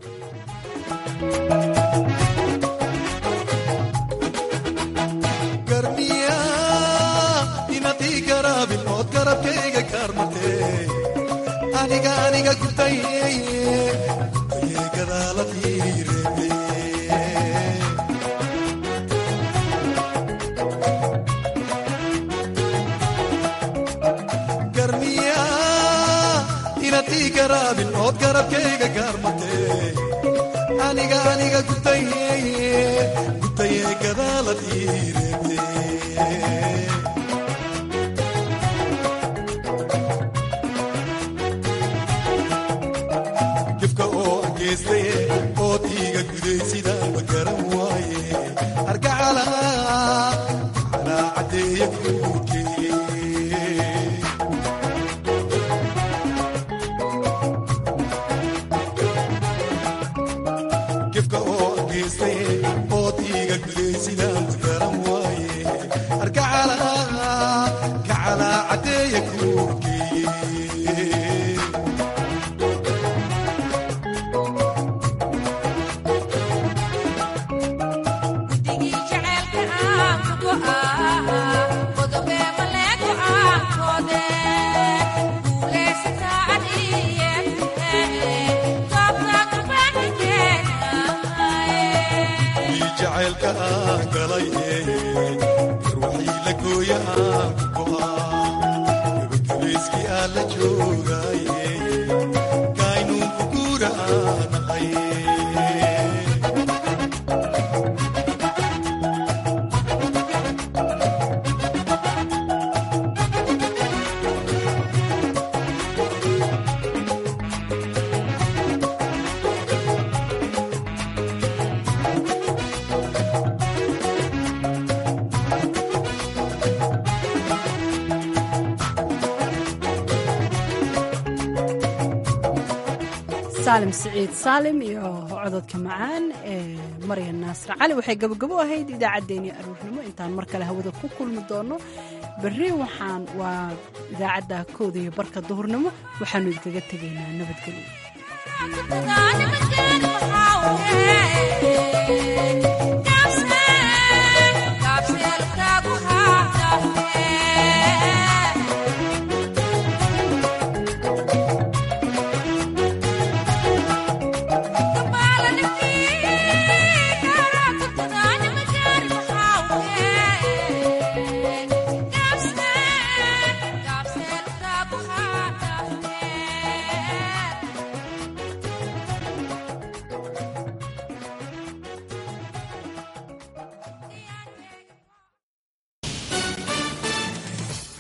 aniga aniga gutaye gutaye gadaaladiirebe garmiya inatii garaabin ood garabkayga gaarmate aniga aniga gutaye gutaye gadaaladiirebe ood iiga gudaysida ma garan waaye argacalaa calaa caddeeya kuukeeye gefka oo ageystay ood iiga gudaysida ma garan waaye argacalaa kacalaa caddeeya kuukeeye garwaxii la gooya aan ku go'aa gabagabayskii aan la joogaaye kaynuunku guura aan ahay saalim siciid saalim iyo cododka macaan ee maryan naasir cali waxay gabagabo ahayd idaacaddeenii aruurnimo. intaan mar kale hawada ku kulmi doono berri waxaan waa idaacadda kooda iyo barka duhurnimo waxaanu idinkaga tegaynaa nabadgelyo.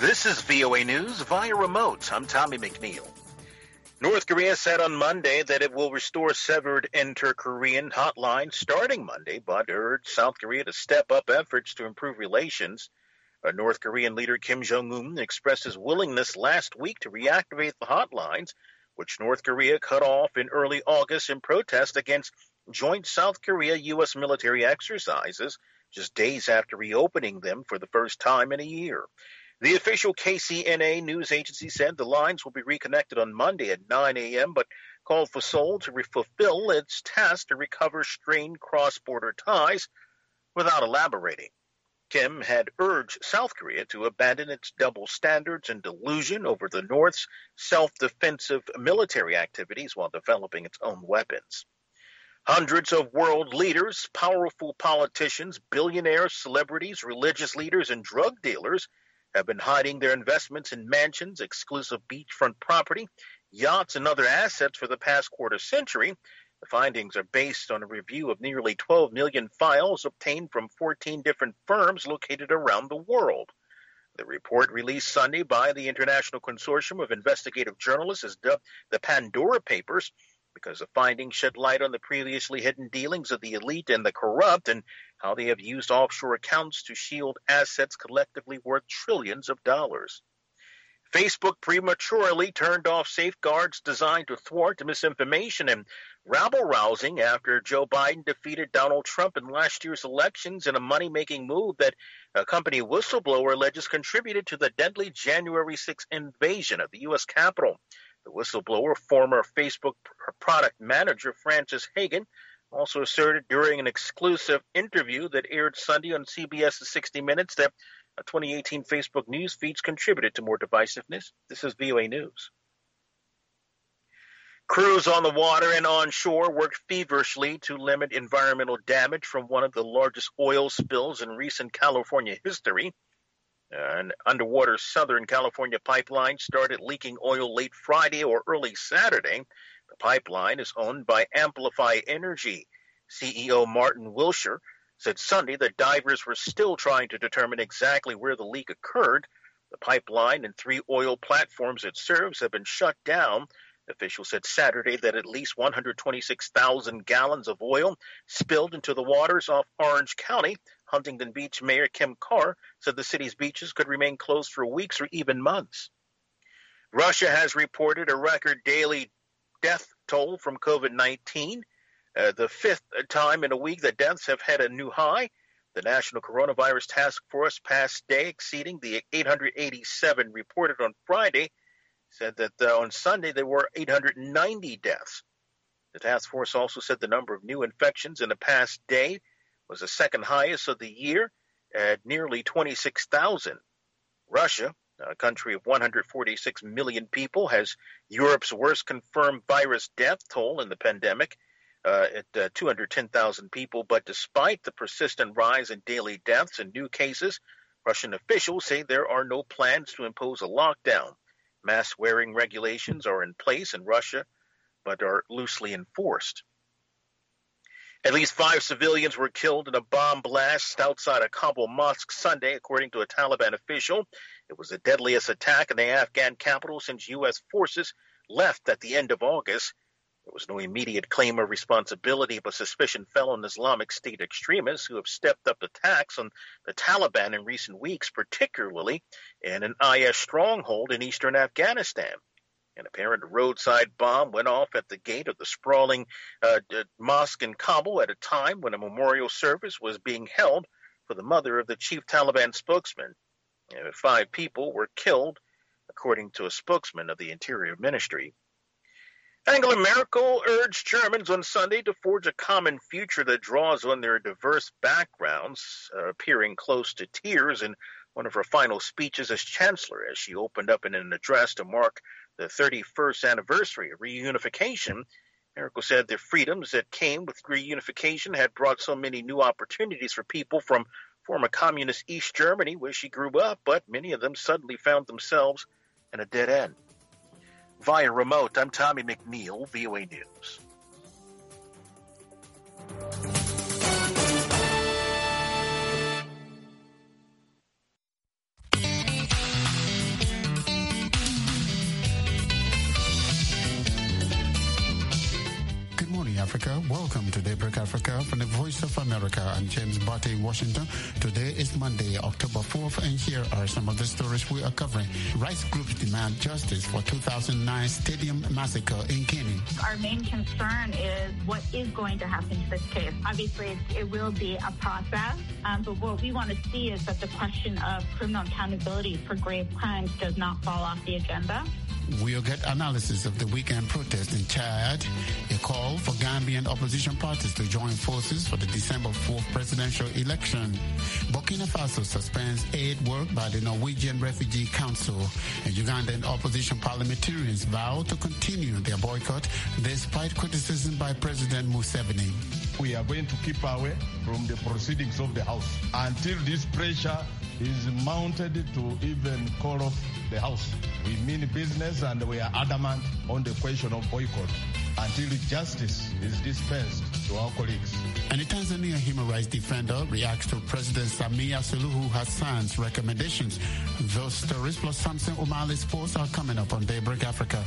This is V O A News via remote. I'm Tommy McNeil. North Korea said on Monday that it will restore severed inter-Korean hotlines starting Monday, but urged South Korea to step up efforts to improve relations. A North Korean leader Kim Jong-un expressed his willingness last week to reactivate the hotlines, which North Korea cut off in early August in protest against joint South Korea-U S military exercises, just days after reopening them for the first time in a year. The official K C N A news agency said the lines will be reconnected on Monday at nine a.m., but called for Seoul to re- fulfill its task to recover strained cross-border ties without elaborating. Kim had urged South Korea to abandon its double standards and delusion over the North's self-defensive military activities while developing its own weapons. Hundreds of world leaders, powerful politicians, billionaires, celebrities, religious leaders, and drug dealers have been hiding their investments in mansions, exclusive beachfront property, yachts, and other assets for the past quarter century. The findings are based on a review of nearly twelve million files obtained from fourteen different firms located around the world. The report released Sunday by the International Consortium of Investigative Journalists is dubbed the Pandora Papers, because the findings shed light on the previously hidden dealings of the elite and the corrupt and how they have used offshore accounts to shield assets collectively worth trillions of dollars. Facebook prematurely turned off safeguards designed to thwart misinformation and rabble-rousing after Joe Biden defeated Donald Trump in last year's elections in a money-making move that a company whistleblower alleges contributed to the deadly January sixth invasion of the U S Capitol. The whistleblower, former Facebook product manager Frances Haugen, also asserted during an exclusive interview that aired Sunday on CBS's sixty minutes that twenty eighteen Facebook news feeds contributed to more divisiveness. This is V O A News. Crews on the water and onshore worked feverishly to limit environmental damage from one of the largest oil spills in recent California history. An underwater Southern California pipeline started leaking oil late Friday or early Saturday. The pipeline is owned by Amplify Energy. C E O Martin Wilshire said Sunday that divers were still trying to determine exactly where the leak occurred. The pipeline and three oil platforms it serves have been shut down. Officials said Saturday that at least one hundred twenty-six thousand gallons of oil spilled into the waters off Orange County. Huntington Beach Mayor Kim Carr said the city's beaches could remain closed for weeks or even months. Russia has reported a record daily death toll from COVID nineteen, uh, the fifth time in a week that deaths have had a new high. The National Coronavirus Task Force past day exceeding the eight hundred eighty-seven reported on Friday, said that uh, on Sunday there were eight hundred ninety deaths. The task force also said the number of new infections in the past day was the second highest of the year at nearly twenty-six thousand. Russia, a country of one hundred forty-six million people, has Europe's worst confirmed virus death toll in the pandemic uh, at uh, two hundred ten thousand people. But despite the persistent rise in daily deaths and new cases, Russian officials say there are no plans to impose a lockdown. Mask-wearing regulations are in place in Russia, but are loosely enforced. At least five civilians were killed in a bomb blast outside a Kabul mosque Sunday, according to a Taliban official. It was the deadliest attack in the Afghan capital since U S forces left at the end of August. There was no immediate claim of responsibility, but suspicion fell on Islamic State extremists who have stepped up attacks on the Taliban in recent weeks, particularly in an I S stronghold in eastern Afghanistan. An apparent roadside bomb went off at the gate of the sprawling uh, mosque in Kabul at a time when a memorial service was being held for the mother of the chief Taliban spokesman. Uh, five people were killed, according to a spokesman of the Interior Ministry. Angela Merkel urged Germans on Sunday to forge a common future that draws on their diverse backgrounds, uh, appearing close to tears in one of her final speeches as chancellor as she opened up in an address to mark the thirty-first anniversary of reunification. Merkel said the freedoms that came with reunification had brought so many new opportunities for people from former communist East Germany, where she grew up, but many of them suddenly found themselves in a dead end. Via remote, I'm Tommy McNeil, V O A News. Welcome to Daybreak Africa from the Voice of America. I'm James Barty in Washington. Today is Monday, October fourth, and here are some of the stories we are covering. Rights groups demand justice for two thousand nine stadium massacre in Guinea. Our main concern is what is going to happen to this case. Obviously, it will be a process, um, but what we want to see is that the question of criminal accountability for grave crimes does not fall off the agenda. We'll get analysis of the weekend protest in Chad, a call for Gambian opposition parties to join forces for the December fourth presidential election. Burkina Faso suspends aid work by the Norwegian Refugee Council, and Ugandan opposition parliamentarians vow to continue their boycott despite criticism by President Museveni. We are going to keep away from the proceedings of the House until this pressure is mounted to even call off the House. We mean business, and we are adamant on the question of boycott until justice is dispensed to our colleagues. And the Tanzania human rights defender reacts to President Samia Suluhu Hassan's recommendations. Those stories plus Samson Omali's posts are coming up on Daybreak Africa.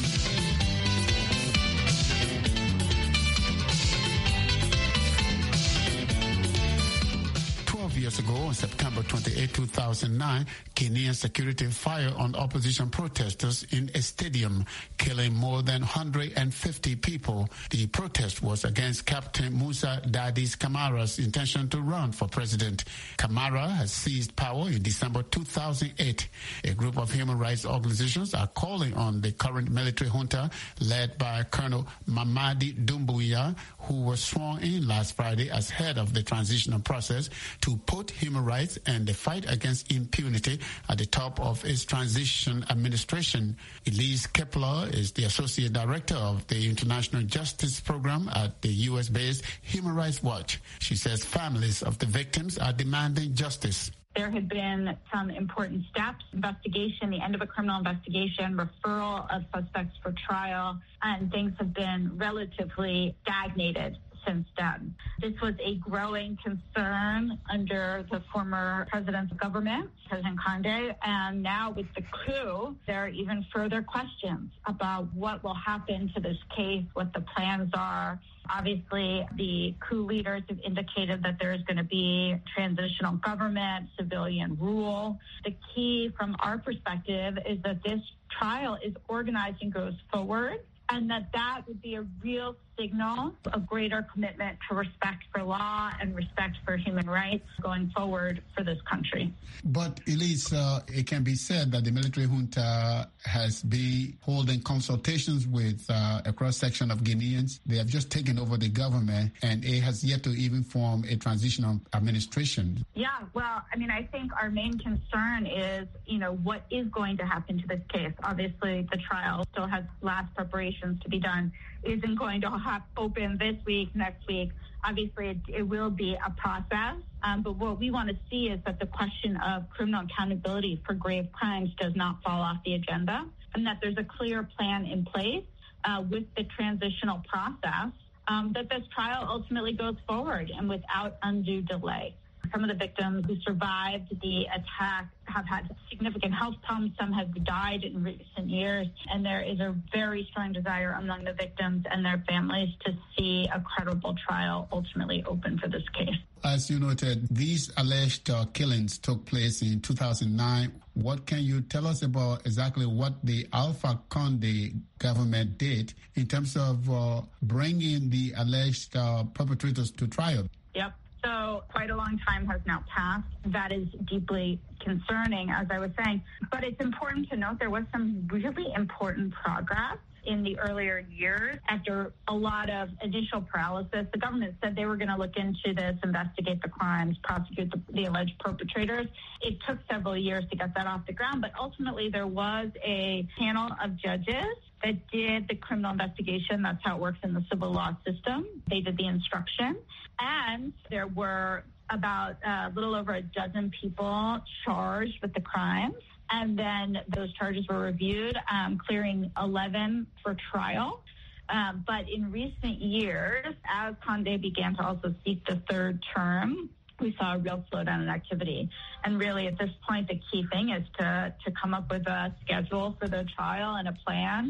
Years ago, on September twenty-eighth, two thousand nine, Kenyan security fired on opposition protesters in a stadium, killing more than one hundred fifty people. The protest was against Captain Musa Dadis Kamara's intention to run for president. Kamara has seized power in December two thousand eight. A group of human rights organizations are calling on the current military junta, led by Colonel Mamadi Doumbouya, who was sworn in last Friday as head of the transitional process, to put human rights and the fight against impunity at the top of its transition administration. Elise Kepler is the Associate Director of the International Justice Program at the U S-based Human Rights Watch. She says families of the victims are demanding justice. There had been some important steps, investigation, the end of a criminal investigation, referral of suspects for trial, and things have been relatively stagnated since then. This was a growing concern under the former president's government, President Condé, and now with the coup, there are even further questions about what will happen to this case, what the plans are. Obviously, the coup leaders have indicated that there is going to be transitional government, civilian rule. The key from our perspective is that this trial is organized and goes forward, and that that would be a real signal of greater commitment to respect for law and respect for human rights going forward for this country. But, Elise, uh, it can be said that the military junta has been holding consultations with uh, a cross-section of Guineans. They have just taken over the government, and it has yet to even form a transitional administration. Yeah, well, I mean, I think our main concern is, you know, what is going to happen to this case. Obviously, the trial still has last preparations to be done. Isn't going to have open this week, next week. Obviously, it, it will be a process. Um, but what we want to see is that the question of criminal accountability for grave crimes does not fall off the agenda, and that there's a clear plan in place uh, with the transitional process, um, that this trial ultimately goes forward and without undue delay. Some of the victims who survived the attack have had significant health problems. Some have died in recent years. And there is a very strong desire among the victims and their families to see a credible trial ultimately open for this case. As you noted, these alleged uh, killings took place in two thousand nine. What can you tell us about exactly what the Alpha Condé government did in terms of uh, bringing the alleged uh, perpetrators to trial? Yep. So quite a long time has now passed. That is deeply concerning, as I was saying. But it's important to note there was some really important progress in the earlier years. After a lot of initial paralysis, the government said they were going to look into this, investigate the crimes, prosecute the, the alleged perpetrators. It took several years to get that off the ground, but ultimately there was a panel of judges that did the criminal investigation. That's how it works in the civil law system. They did the instruction. And there were about a little over a dozen people charged with the crimes. And then those charges were reviewed, um, clearing eleven for trial. Um, but in recent years, as Condé began to also seek the third term, we saw a real slowdown in activity. And really, at this point, the key thing is to, to come up with a schedule for the trial and a plan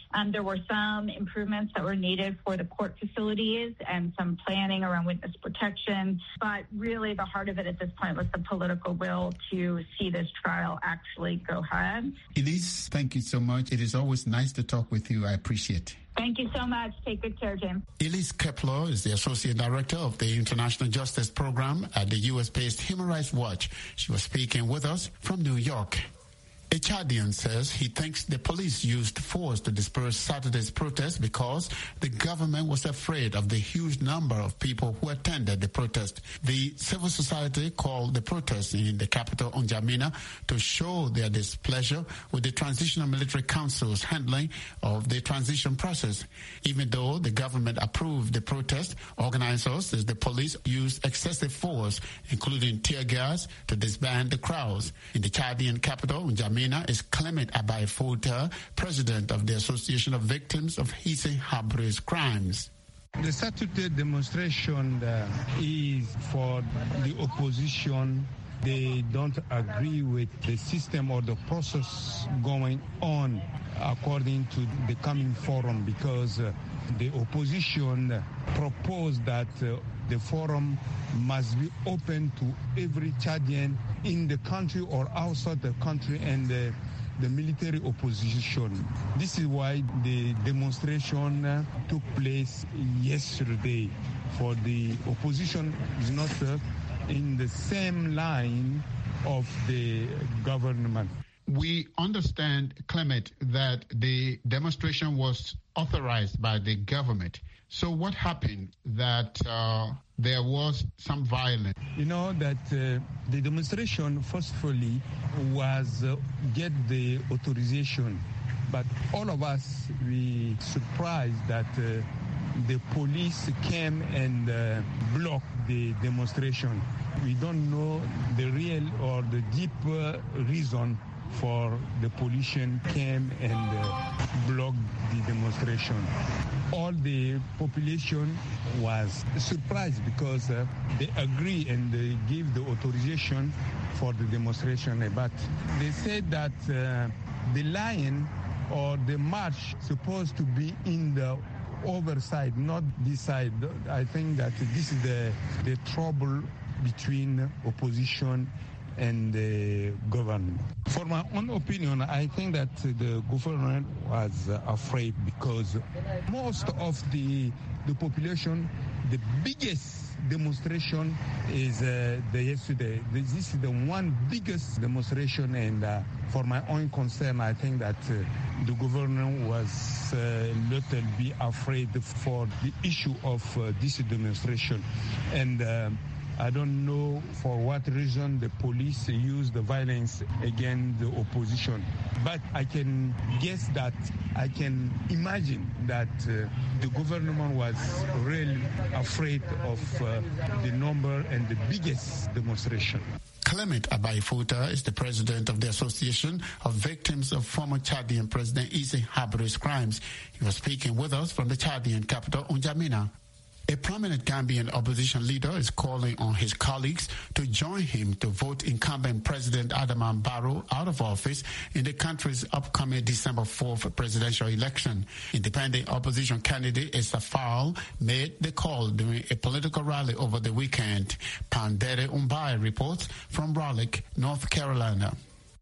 Um, there were some improvements that were needed for the court facilities and some planning around witness protection. But really the heart of it at this point was the political will to see this trial actually go ahead. Elise, thank you so much. It is always nice to talk with you. I appreciate it. Thank you so much. Take good care, Jim. Elise Kepler is the Associate Director of the International Justice Program at the U S-based Human Rights Watch. She was speaking with us from New York. A Chadian says he thinks the police used force to disperse Saturday's protest because the government was afraid of the huge number of people who attended the protest. The civil society called the protest in the capital N'Djamena to show their displeasure with the Transitional Military Council's handling of the transition process. Even though the government approved the protest, organizers says the police used excessive force, including tear gas, to disband the crowds. In the Chadian capital, N'Djamena, is Clement Abai Fouta, president of the Association of Victims of Hissène Habre's Crimes. The Saturday demonstration uh, is for the opposition. They don't agree with the system or the process going on according to the coming forum, because uh, the opposition proposed that uh, the forum must be open to every Chadian in the country or outside the country, and uh, the military opposition. This is why the demonstration uh, took place yesterday. For the opposition is not uh, in the same line of the government. We understand, Clement, that the demonstration was authorized by the government. So what happened that uh, there was some violence? You know that uh, the demonstration forcefully was uh, get the authorization, but all of us, we surprised that uh, the police came and uh, blocked the demonstration. We don't know the real or the deep uh, reason for the police came and uh, blocked the demonstration. All the population was surprised because uh, they agree and they give the authorization for the demonstration. But they said that uh, the line or the march supposed to be in the overside, not this side. I think that this is the, the trouble between opposition and the government. For my own opinion, I think that the government was uh, afraid because most of the the population, the biggest demonstration is uh, the yesterday. This is the one biggest demonstration, and uh, for my own concern, I think that uh, the government was a uh, little bit afraid for the issue of uh, this demonstration. And uh, I don't know for what reason the police used the violence against the opposition. But I can guess that, I can imagine that uh, the government was really afraid of uh, the number and the biggest demonstration. Clement Abai Fouta is the president of the Association of Victims of former Chadian President Hissène Habre's Crimes. He was speaking with us from the Chadian capital, N'Djamena. A prominent Gambian opposition leader is calling on his colleagues to join him to vote incumbent President Adama Barrow out of office in the country's upcoming December fourth presidential election. Independent opposition candidate Issa Faal made the call during a political rally over the weekend. Pandere Umbai reports from Raleigh, North Carolina.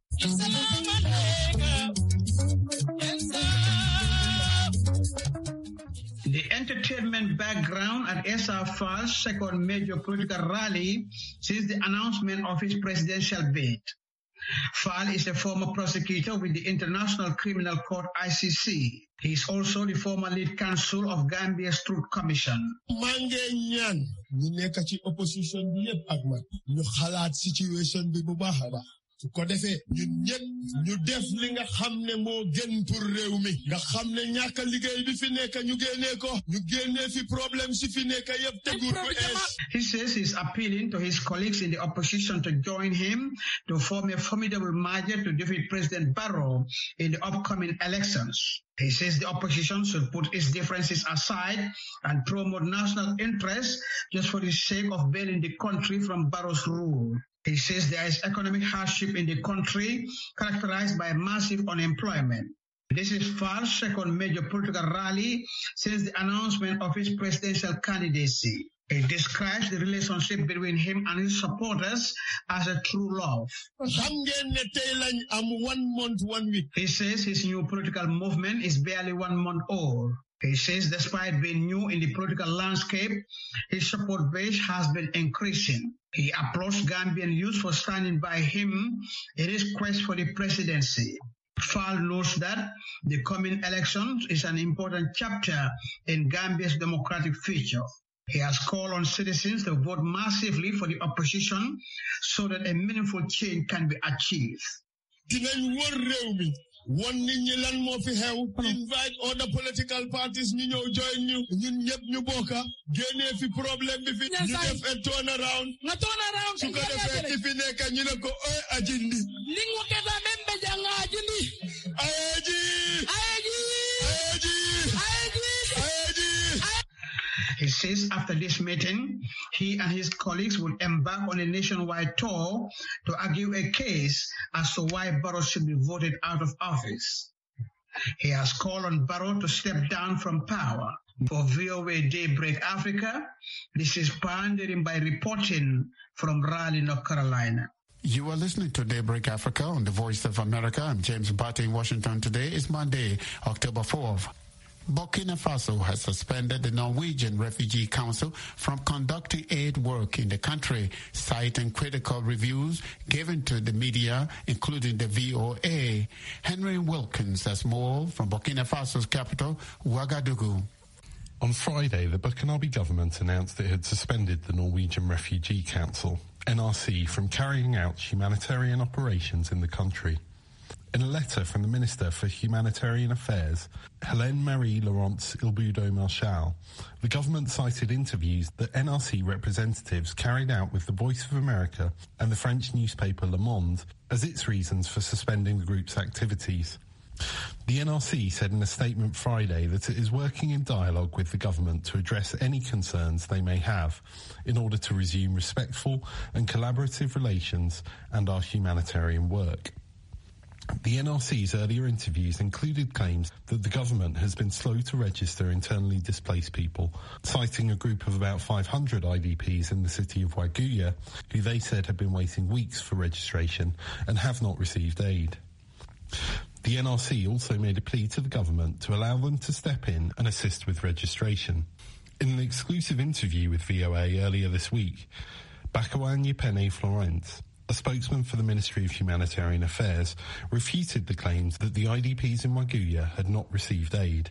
The entertainment background at Issa Faal's second major political rally since the announcement of his presidential bid. Faal is a former prosecutor with the International Criminal Court I C C. He is also the former lead counsel of Gambia's Truth Commission. Mange ñaan ñu nekk ci opposition bi yépp ak man ñu xalaat situation bi bu baax a baax su ko defee ñun ñëpp ñu def li nga xam ne moo gën pour réew mi nga xam ne ñàkk liggéey bi fi nekk ñu génnee ko ñu génnee fi problème si fi nekk yëpp teguur ko ees. He says he's appealing to his colleagues in the opposition to join him to form a formidable margin to defeat President Barrow in the upcoming elections. He says the opposition should put its differences aside and promote national interests just for the sake of bailing the country from Barrow's rule. He says there is economic hardship in the country characterized by massive unemployment. This is Fall's second major political rally since the announcement of his presidential candidacy. He describes the relationship between him and his supporters as a true love. I'm one month, one week. He says his new political movement is barely one month old. He says despite being new in the political landscape, his support base has been increasing. He applauds Gambian youth for standing by him in his quest for the presidency. Fall knows that the coming elections is an important chapter in Gambia's democratic future. He has called on citizens to vote massively for the opposition so that a meaningful change can be achieved. One nit lan moo fi xew invite other political parties ñu ñëw join ñu ñun ñëpp ñu bokka génnee fi problème bi fi ñu def un turn around nga turn around su ko defee ki fi nekk ñu ne ko oy ajindi li nga keta membe janga ajindi ayeji ayeji ayeji ayeji ayeji. He says after this meeting, he and his colleagues will embark on a nationwide tour to argue a case as to why Barrow should be voted out of office. He has called on Barrow to step down from power. For V O A Daybreak Africa, this is Pandering by reporting from Raleigh, North Carolina. You are listening to Daybreak Africa on the Voice of America. I'm James Barty in Washington. Today is Monday, October fourth. Burkina Faso has suspended the Norwegian Refugee Council from conducting aid work in the country, citing critical reviews given to the media, including the V O A. Henry Wilkins has more from Burkina Faso's capital, Ouagadougou. On Friday, the Burkinabe government announced it had suspended the Norwegian Refugee Council, N R C, from carrying out humanitarian operations in the country. In a letter from the Minister for Humanitarian Affairs, Hélène Marie Laurence Ilbudo Marchal, the government cited interviews that N R C representatives carried out with the Voice of America and the French newspaper Le Monde as its reasons for suspending the group's activities. The N R C said in a statement Friday that it is working in dialogue with the government to address any concerns they may have in order to resume respectful and collaborative relations and our humanitarian work. The N R C's earlier interviews included claims that the government has been slow to register internally displaced people, citing a group of about five hundred I D Ps in the city of Ouagadougou, who they said had been waiting weeks for registration and have not received aid. The N R C also made a plea to the government to allow them to step in and assist with registration. In an exclusive interview with V O A earlier this week, Bakawanye Pene Florence, a spokesman for the Ministry of Humanitarian Affairs, refuted the claims that the I D Ps in Ouagadougou had not received aid.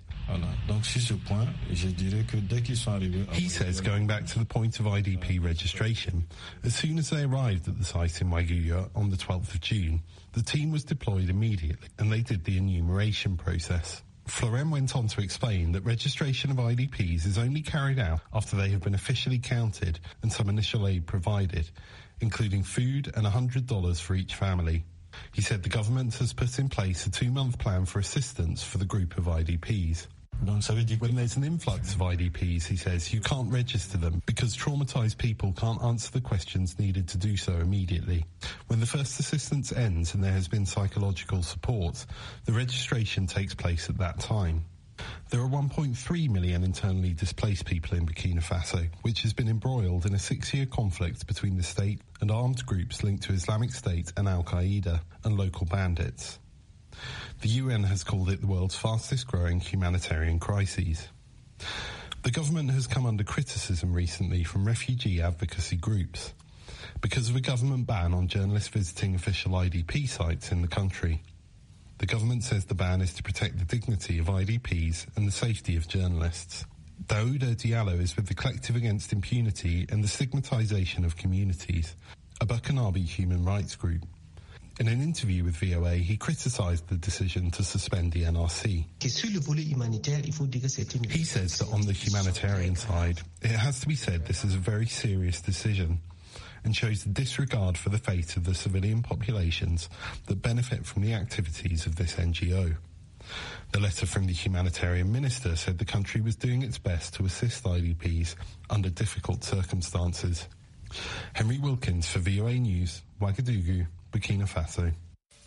He says, going back to the point of I D P registration, as soon as they arrived at the site in Ouagadougou on the twelfth of June, the team was deployed immediately and they did the enumeration process. Florem went on to explain that registration of I D Ps is only carried out after they have been officially counted and some initial aid provided, including food and one hundred dollars for each family. He said the government has put in place a two-month plan for assistance for the group of I D Ps. When there's an influx of I D Ps, he says, you can't register them because traumatised people can't answer the questions needed to do so immediately. When the first assistance ends and there has been psychological support, the registration takes place at that time. There are one point three million internally displaced people in Burkina Faso, which has been embroiled in a six-year conflict between the state and armed groups linked to Islamic State and Al-Qaeda and local bandits. The U N has called it the world's fastest-growing humanitarian crisis. The government has come under criticism recently from refugee advocacy groups because of a government ban on journalists visiting official I D P sites in the country. The government says the ban is to protect the dignity of I D Ps and the safety of journalists. Daouda Diallo is with the Collective Against Impunity and the Stigmatization of Communities, a Burkinabe human rights group. In an interview with V O A, he criticised the decision to suspend the N R C. He says that on the humanitarian side, it has to be said this is a very serious decision and shows the disregard for the fate of the civilian populations that benefit from the activities of this N G O. The letter from the humanitarian minister said the country was doing its best to assist I D Ps under difficult circumstances. Henry Wilkins for V O A News, Ouagadougou, Burkina Faso.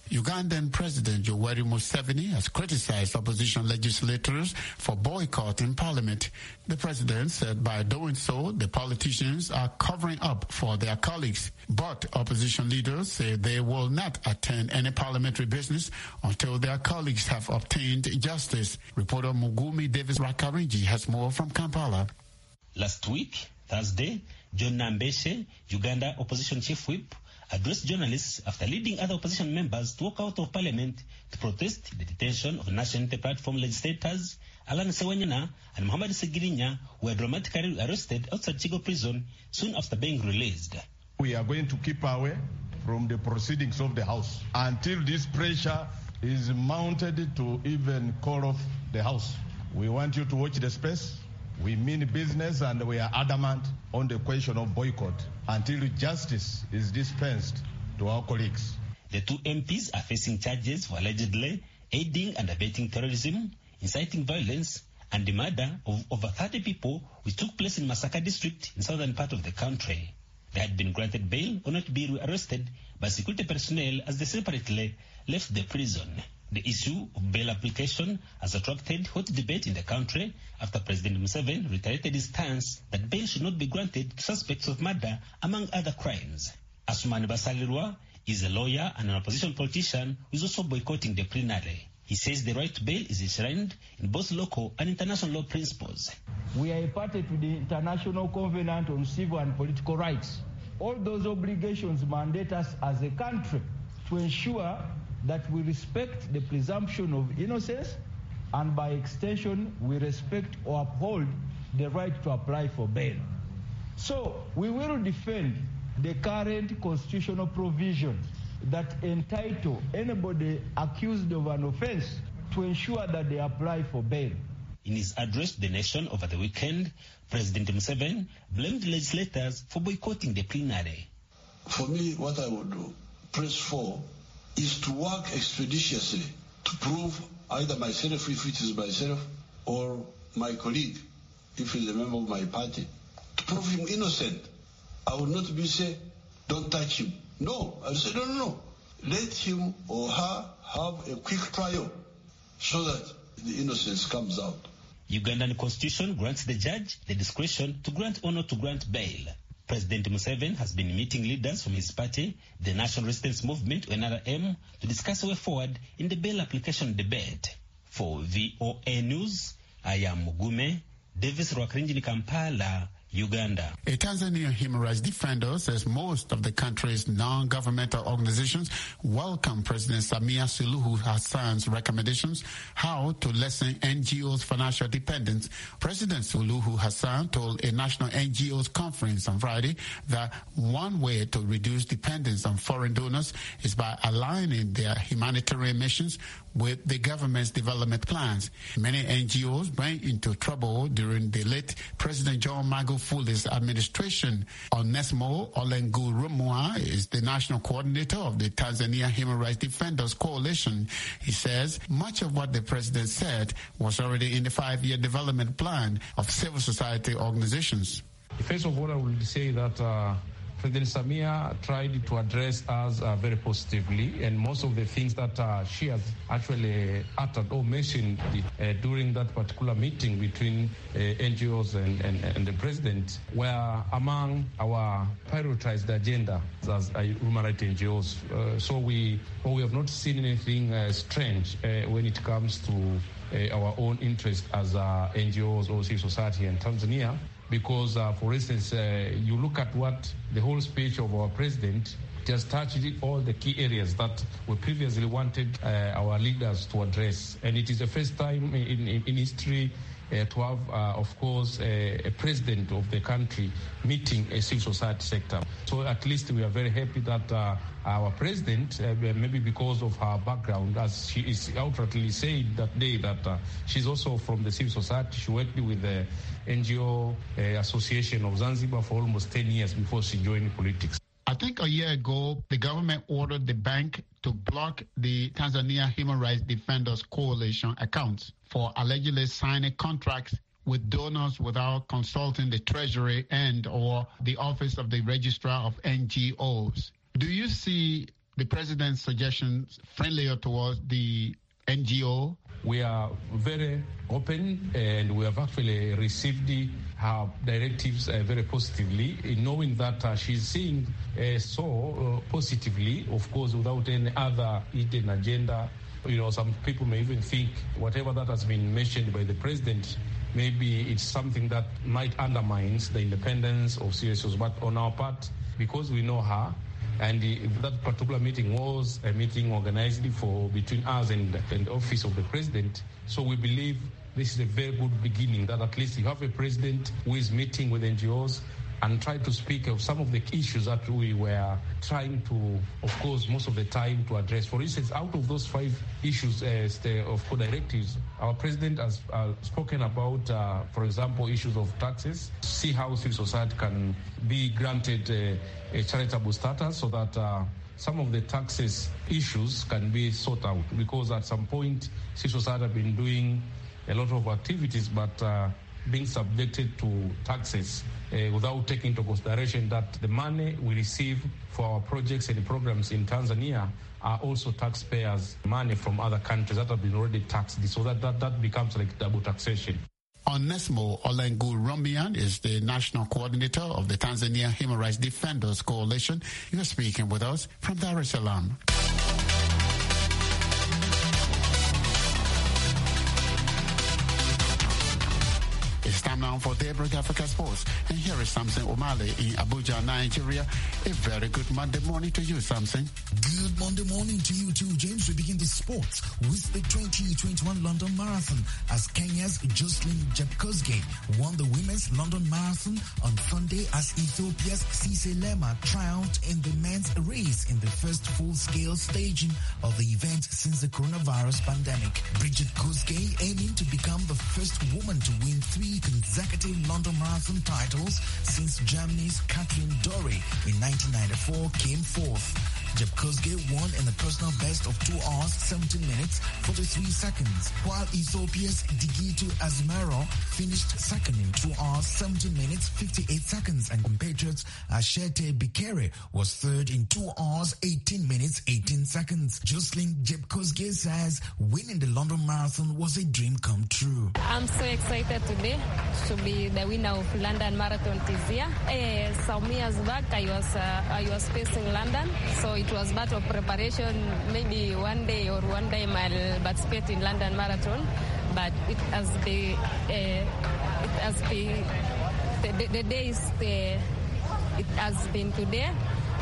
Ugandan President Yoweri Museveni has criticized opposition legislators for boycotting parliament. The president said by doing so, the politicians are covering up for their colleagues. But opposition leaders say they will not attend any parliamentary business until their colleagues have obtained justice. Reporter Mugumi Davis Rakarinji has more from Kampala. Last week, Thursday, John Nambeshe, Uganda opposition chief whip, addressed journalists after leading other opposition members to walk out of parliament to protest the detention of National Unity Platform legislators Alan Sewanyana and Muhammad Segirinya, who were dramatically arrested outside Chigo prison soon after being released. We are going to keep away from the proceedings of the House until this pressure is mounted to even call off the House. We want you to watch the space. We mean business, and we are adamant on the question of boycott until justice is dispensed to our colleagues. The two M Ps are facing charges for allegedly aiding and abetting terrorism, inciting violence, and the murder of over thirty people, which took place in Masaka district in southern part of the country. They had been granted bail or not to be rearrested by security personnel as they separately left the prison. The issue of bail application has attracted hot debate in the country after President Museveni reiterated his stance that bail should not be granted to suspects of murder, among other crimes. Asumani Basalirwa is a lawyer and an opposition politician who is also boycotting the plenary. He says the right to bail is enshrined in both local and international law principles. We are a party to the International Covenant on Civil and Political Rights. All those obligations mandate us as a country to ensure that we respect the presumption of innocence, and by extension, we respect or uphold the right to apply for bail. So, we will defend the current constitutional provisions that entitle anybody accused of an offense to ensure that they apply for bail. In his address to the nation over the weekend, President Museveni blamed legislators for boycotting the plenary. For me, what I would do, press four, is to work expeditiously to prove either myself, if it is myself, or my colleague, if he is a member of my party, to prove him innocent. I will not be say, don't touch him. No, I will say, no, no, no. Let him or her have a quick trial so that the innocence comes out. Ugandan constitution grants the judge the discretion to grant or not to grant bail. President Museveni has been meeting leaders from his party, the National Resistance Movement, or N R M, to discuss a way forward in the bail application debate. For V O A News, I am Mugume Davis Rwakrinjini, Kampala, Uganda. A Tanzanian human rights defender says most of the country's non-governmental organizations welcome President Samia Suluhu Hassan's recommendations how to lessen N G Os' financial dependence. President Suluhu Hassan told a national N G Os conference on Friday that one way to reduce dependence on foreign donors is by aligning their humanitarian missions with the government's development plans. Many N G Os went into trouble during the late President John Magufuli's administration. Onesmo Olengurumwa is the national coordinator of the Tanzania Human Rights Defenders Coalition. He says much of what the president said was already in the five-year development plan of civil society organizations. First of all, I would say that uh President Samia tried to address us uh, very positively, and most of the things that uh, she has actually uttered or mentioned uh, during that particular meeting between uh, N G Os and, and, and the president were among our prioritized agenda as uh, human rights N G Os. Uh, so we, well, we have not seen anything uh, strange uh, when it comes to uh, our own interest as uh, N G Os or civil society in Tanzania. Because, uh, for instance, uh, you look at what the whole speech of our president just touched all the key areas that we previously wanted uh, our leaders to address. And it is the first time in, in, in history uh, to have, uh, of course, a, a president of the country meeting a civil society sector. So at least we are very happy that uh, our president, uh, maybe because of her background, as she is outrightly said that day that uh, she's also from the civil society. She worked with the N G O uh, Association of Zanzibar for almost ten years before she joined politics. I think a year ago, the government ordered the bank to block the Tanzania Human Rights Defenders Coalition accounts for allegedly signing contracts with donors without consulting the Treasury and or the Office of the Registrar of N G Os. Do you see the president's suggestions friendlier towards the N G O? We are very open, and we have actually received the, her directives uh, very positively, in knowing that uh, she's seeing uh, so uh, positively, of course, without any other hidden agenda. You know, some people may even think whatever that has been mentioned by the president, maybe it's something that might undermine the independence of C S Os. But on our part, because we know her, and the, that particular meeting was a meeting organized for between us and, and the office of the president. So we believe this is a very good beginning, that at least you have a president who is meeting with N G Os and try to speak of some of the issues that we were trying to, of course, most of the time to address. For instance, out of those five issues uh, of co-directives, our president has uh, spoken about, uh, for example, issues of taxes, see how civil society can be granted uh, a charitable status so that uh, some of the taxes issues can be sorted out, because at some point, civil society have been doing a lot of activities, but uh, being subjected to taxes uh, without taking into consideration that the money we receive for our projects and programs in Tanzania are also taxpayers' money from other countries that have been already taxed. So that, that, that becomes like double taxation. Onesmo Olengu Rombian is the national coordinator of the Tanzania Human Rights Defenders Coalition. You're speaking with us from Dar es Salaam. It's time now for Daybreak Africa Sports. And here is Samson Omale in Abuja, Nigeria. A very good Monday morning to you, Samson. Good Monday morning to you too, James. We begin the sports with the twenty twenty-one London Marathon as Kenya's Jocelyn Jepkosgei won the women's London Marathon on Sunday as Ethiopia's Sise Lema triumphed in the men's race in the first full-scale staging of the event since the coronavirus pandemic. Bridget Kosgei aiming to become the first woman to win three consecutive London Marathon titles since Germany's Katrin Dore in nineteen ninety-four came fourth. Jepkosgei won in a personal best of two hours, seventeen minutes, forty-three seconds, while Ethiopia's Digitu Azumero finished second in two hours, seventeen minutes, fifty-eight seconds, and compatriots Ashete Bikere was third in two hours, eighteen minutes, eighteen seconds. Jocelyn Jepkosgei says winning the London Marathon was a dream come true. I'm so excited today to be the winner of London Marathon this year. Uh, some years back, I was uh, I was facing London, so it was part of preparation. Maybe one day or one day I'll participate in London Marathon, but it has been uh, it has been the, the, the days the, it has been today,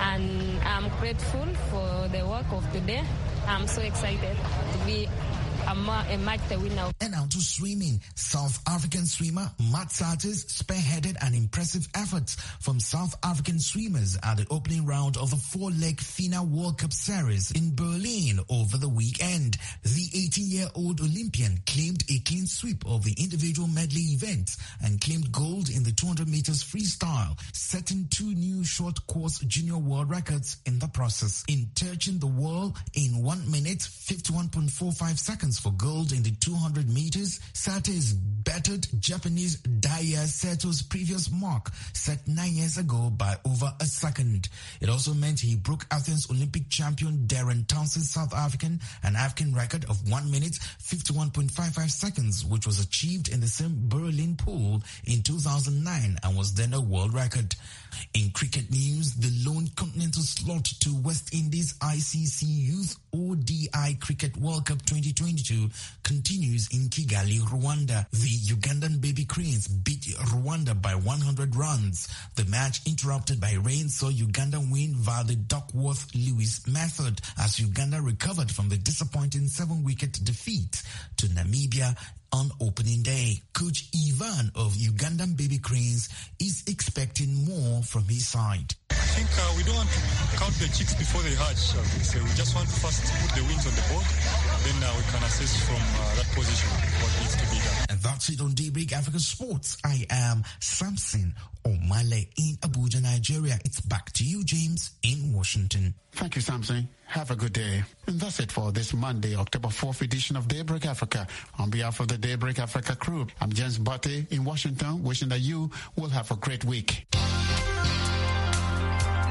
and I'm grateful for the work of today. I'm so excited to be a, a match the winner. And now to swimming. South African swimmer Matt Satis spearheaded an impressive effort from South African swimmers at the opening round of the four-leg FINA World Cup Series in Berlin over the weekend. The eighteen-year-old Olympian claimed a clean sweep of the individual medley events and claimed gold in the two hundred meters freestyle, setting two new short course junior world records in the process. In touching the world in one minute, fifty-one point four five seconds for gold in the two hundred meters, Satis bettered Japanese Daiya Seto's previous mark set nine years ago by over a second. It also meant he broke Athens Olympic champion Darren Townsend's South African and African record of one minute, fifty-one point five five seconds, which was achieved in the same Berlin pool in two thousand nine and was then a world record. In cricket news, the lone continental slot to West Indies I C C Youth O D I Cricket World Cup twenty twenty-two continues in Kigali, Rwanda. The Ugandan Baby Cranes beat Rwanda by one hundred runs. The match, interrupted by rain, saw Uganda win via the Duckworth-Lewis method as Uganda recovered from the disappointing seven-wicket defeat to Namibia on opening day. Coach Ivan of Ugandan Baby Cranes is expecting more from his side. I think uh, we don't want to count the chicks before they hatch. So we just want to first put the wings on the board, then uh, we can assess from uh, that position what needs to be done. And that's it on Daybreak Africa Sports. I am Samson Omale in Abuja, Nigeria. It's back to you, James, in Washington. Thank you, Samson. Have a good day. And that's it for this Monday, October fourth edition of Daybreak Africa. On behalf of the Daybreak Africa crew, I'm James Butte in Washington, wishing that you will have a great week.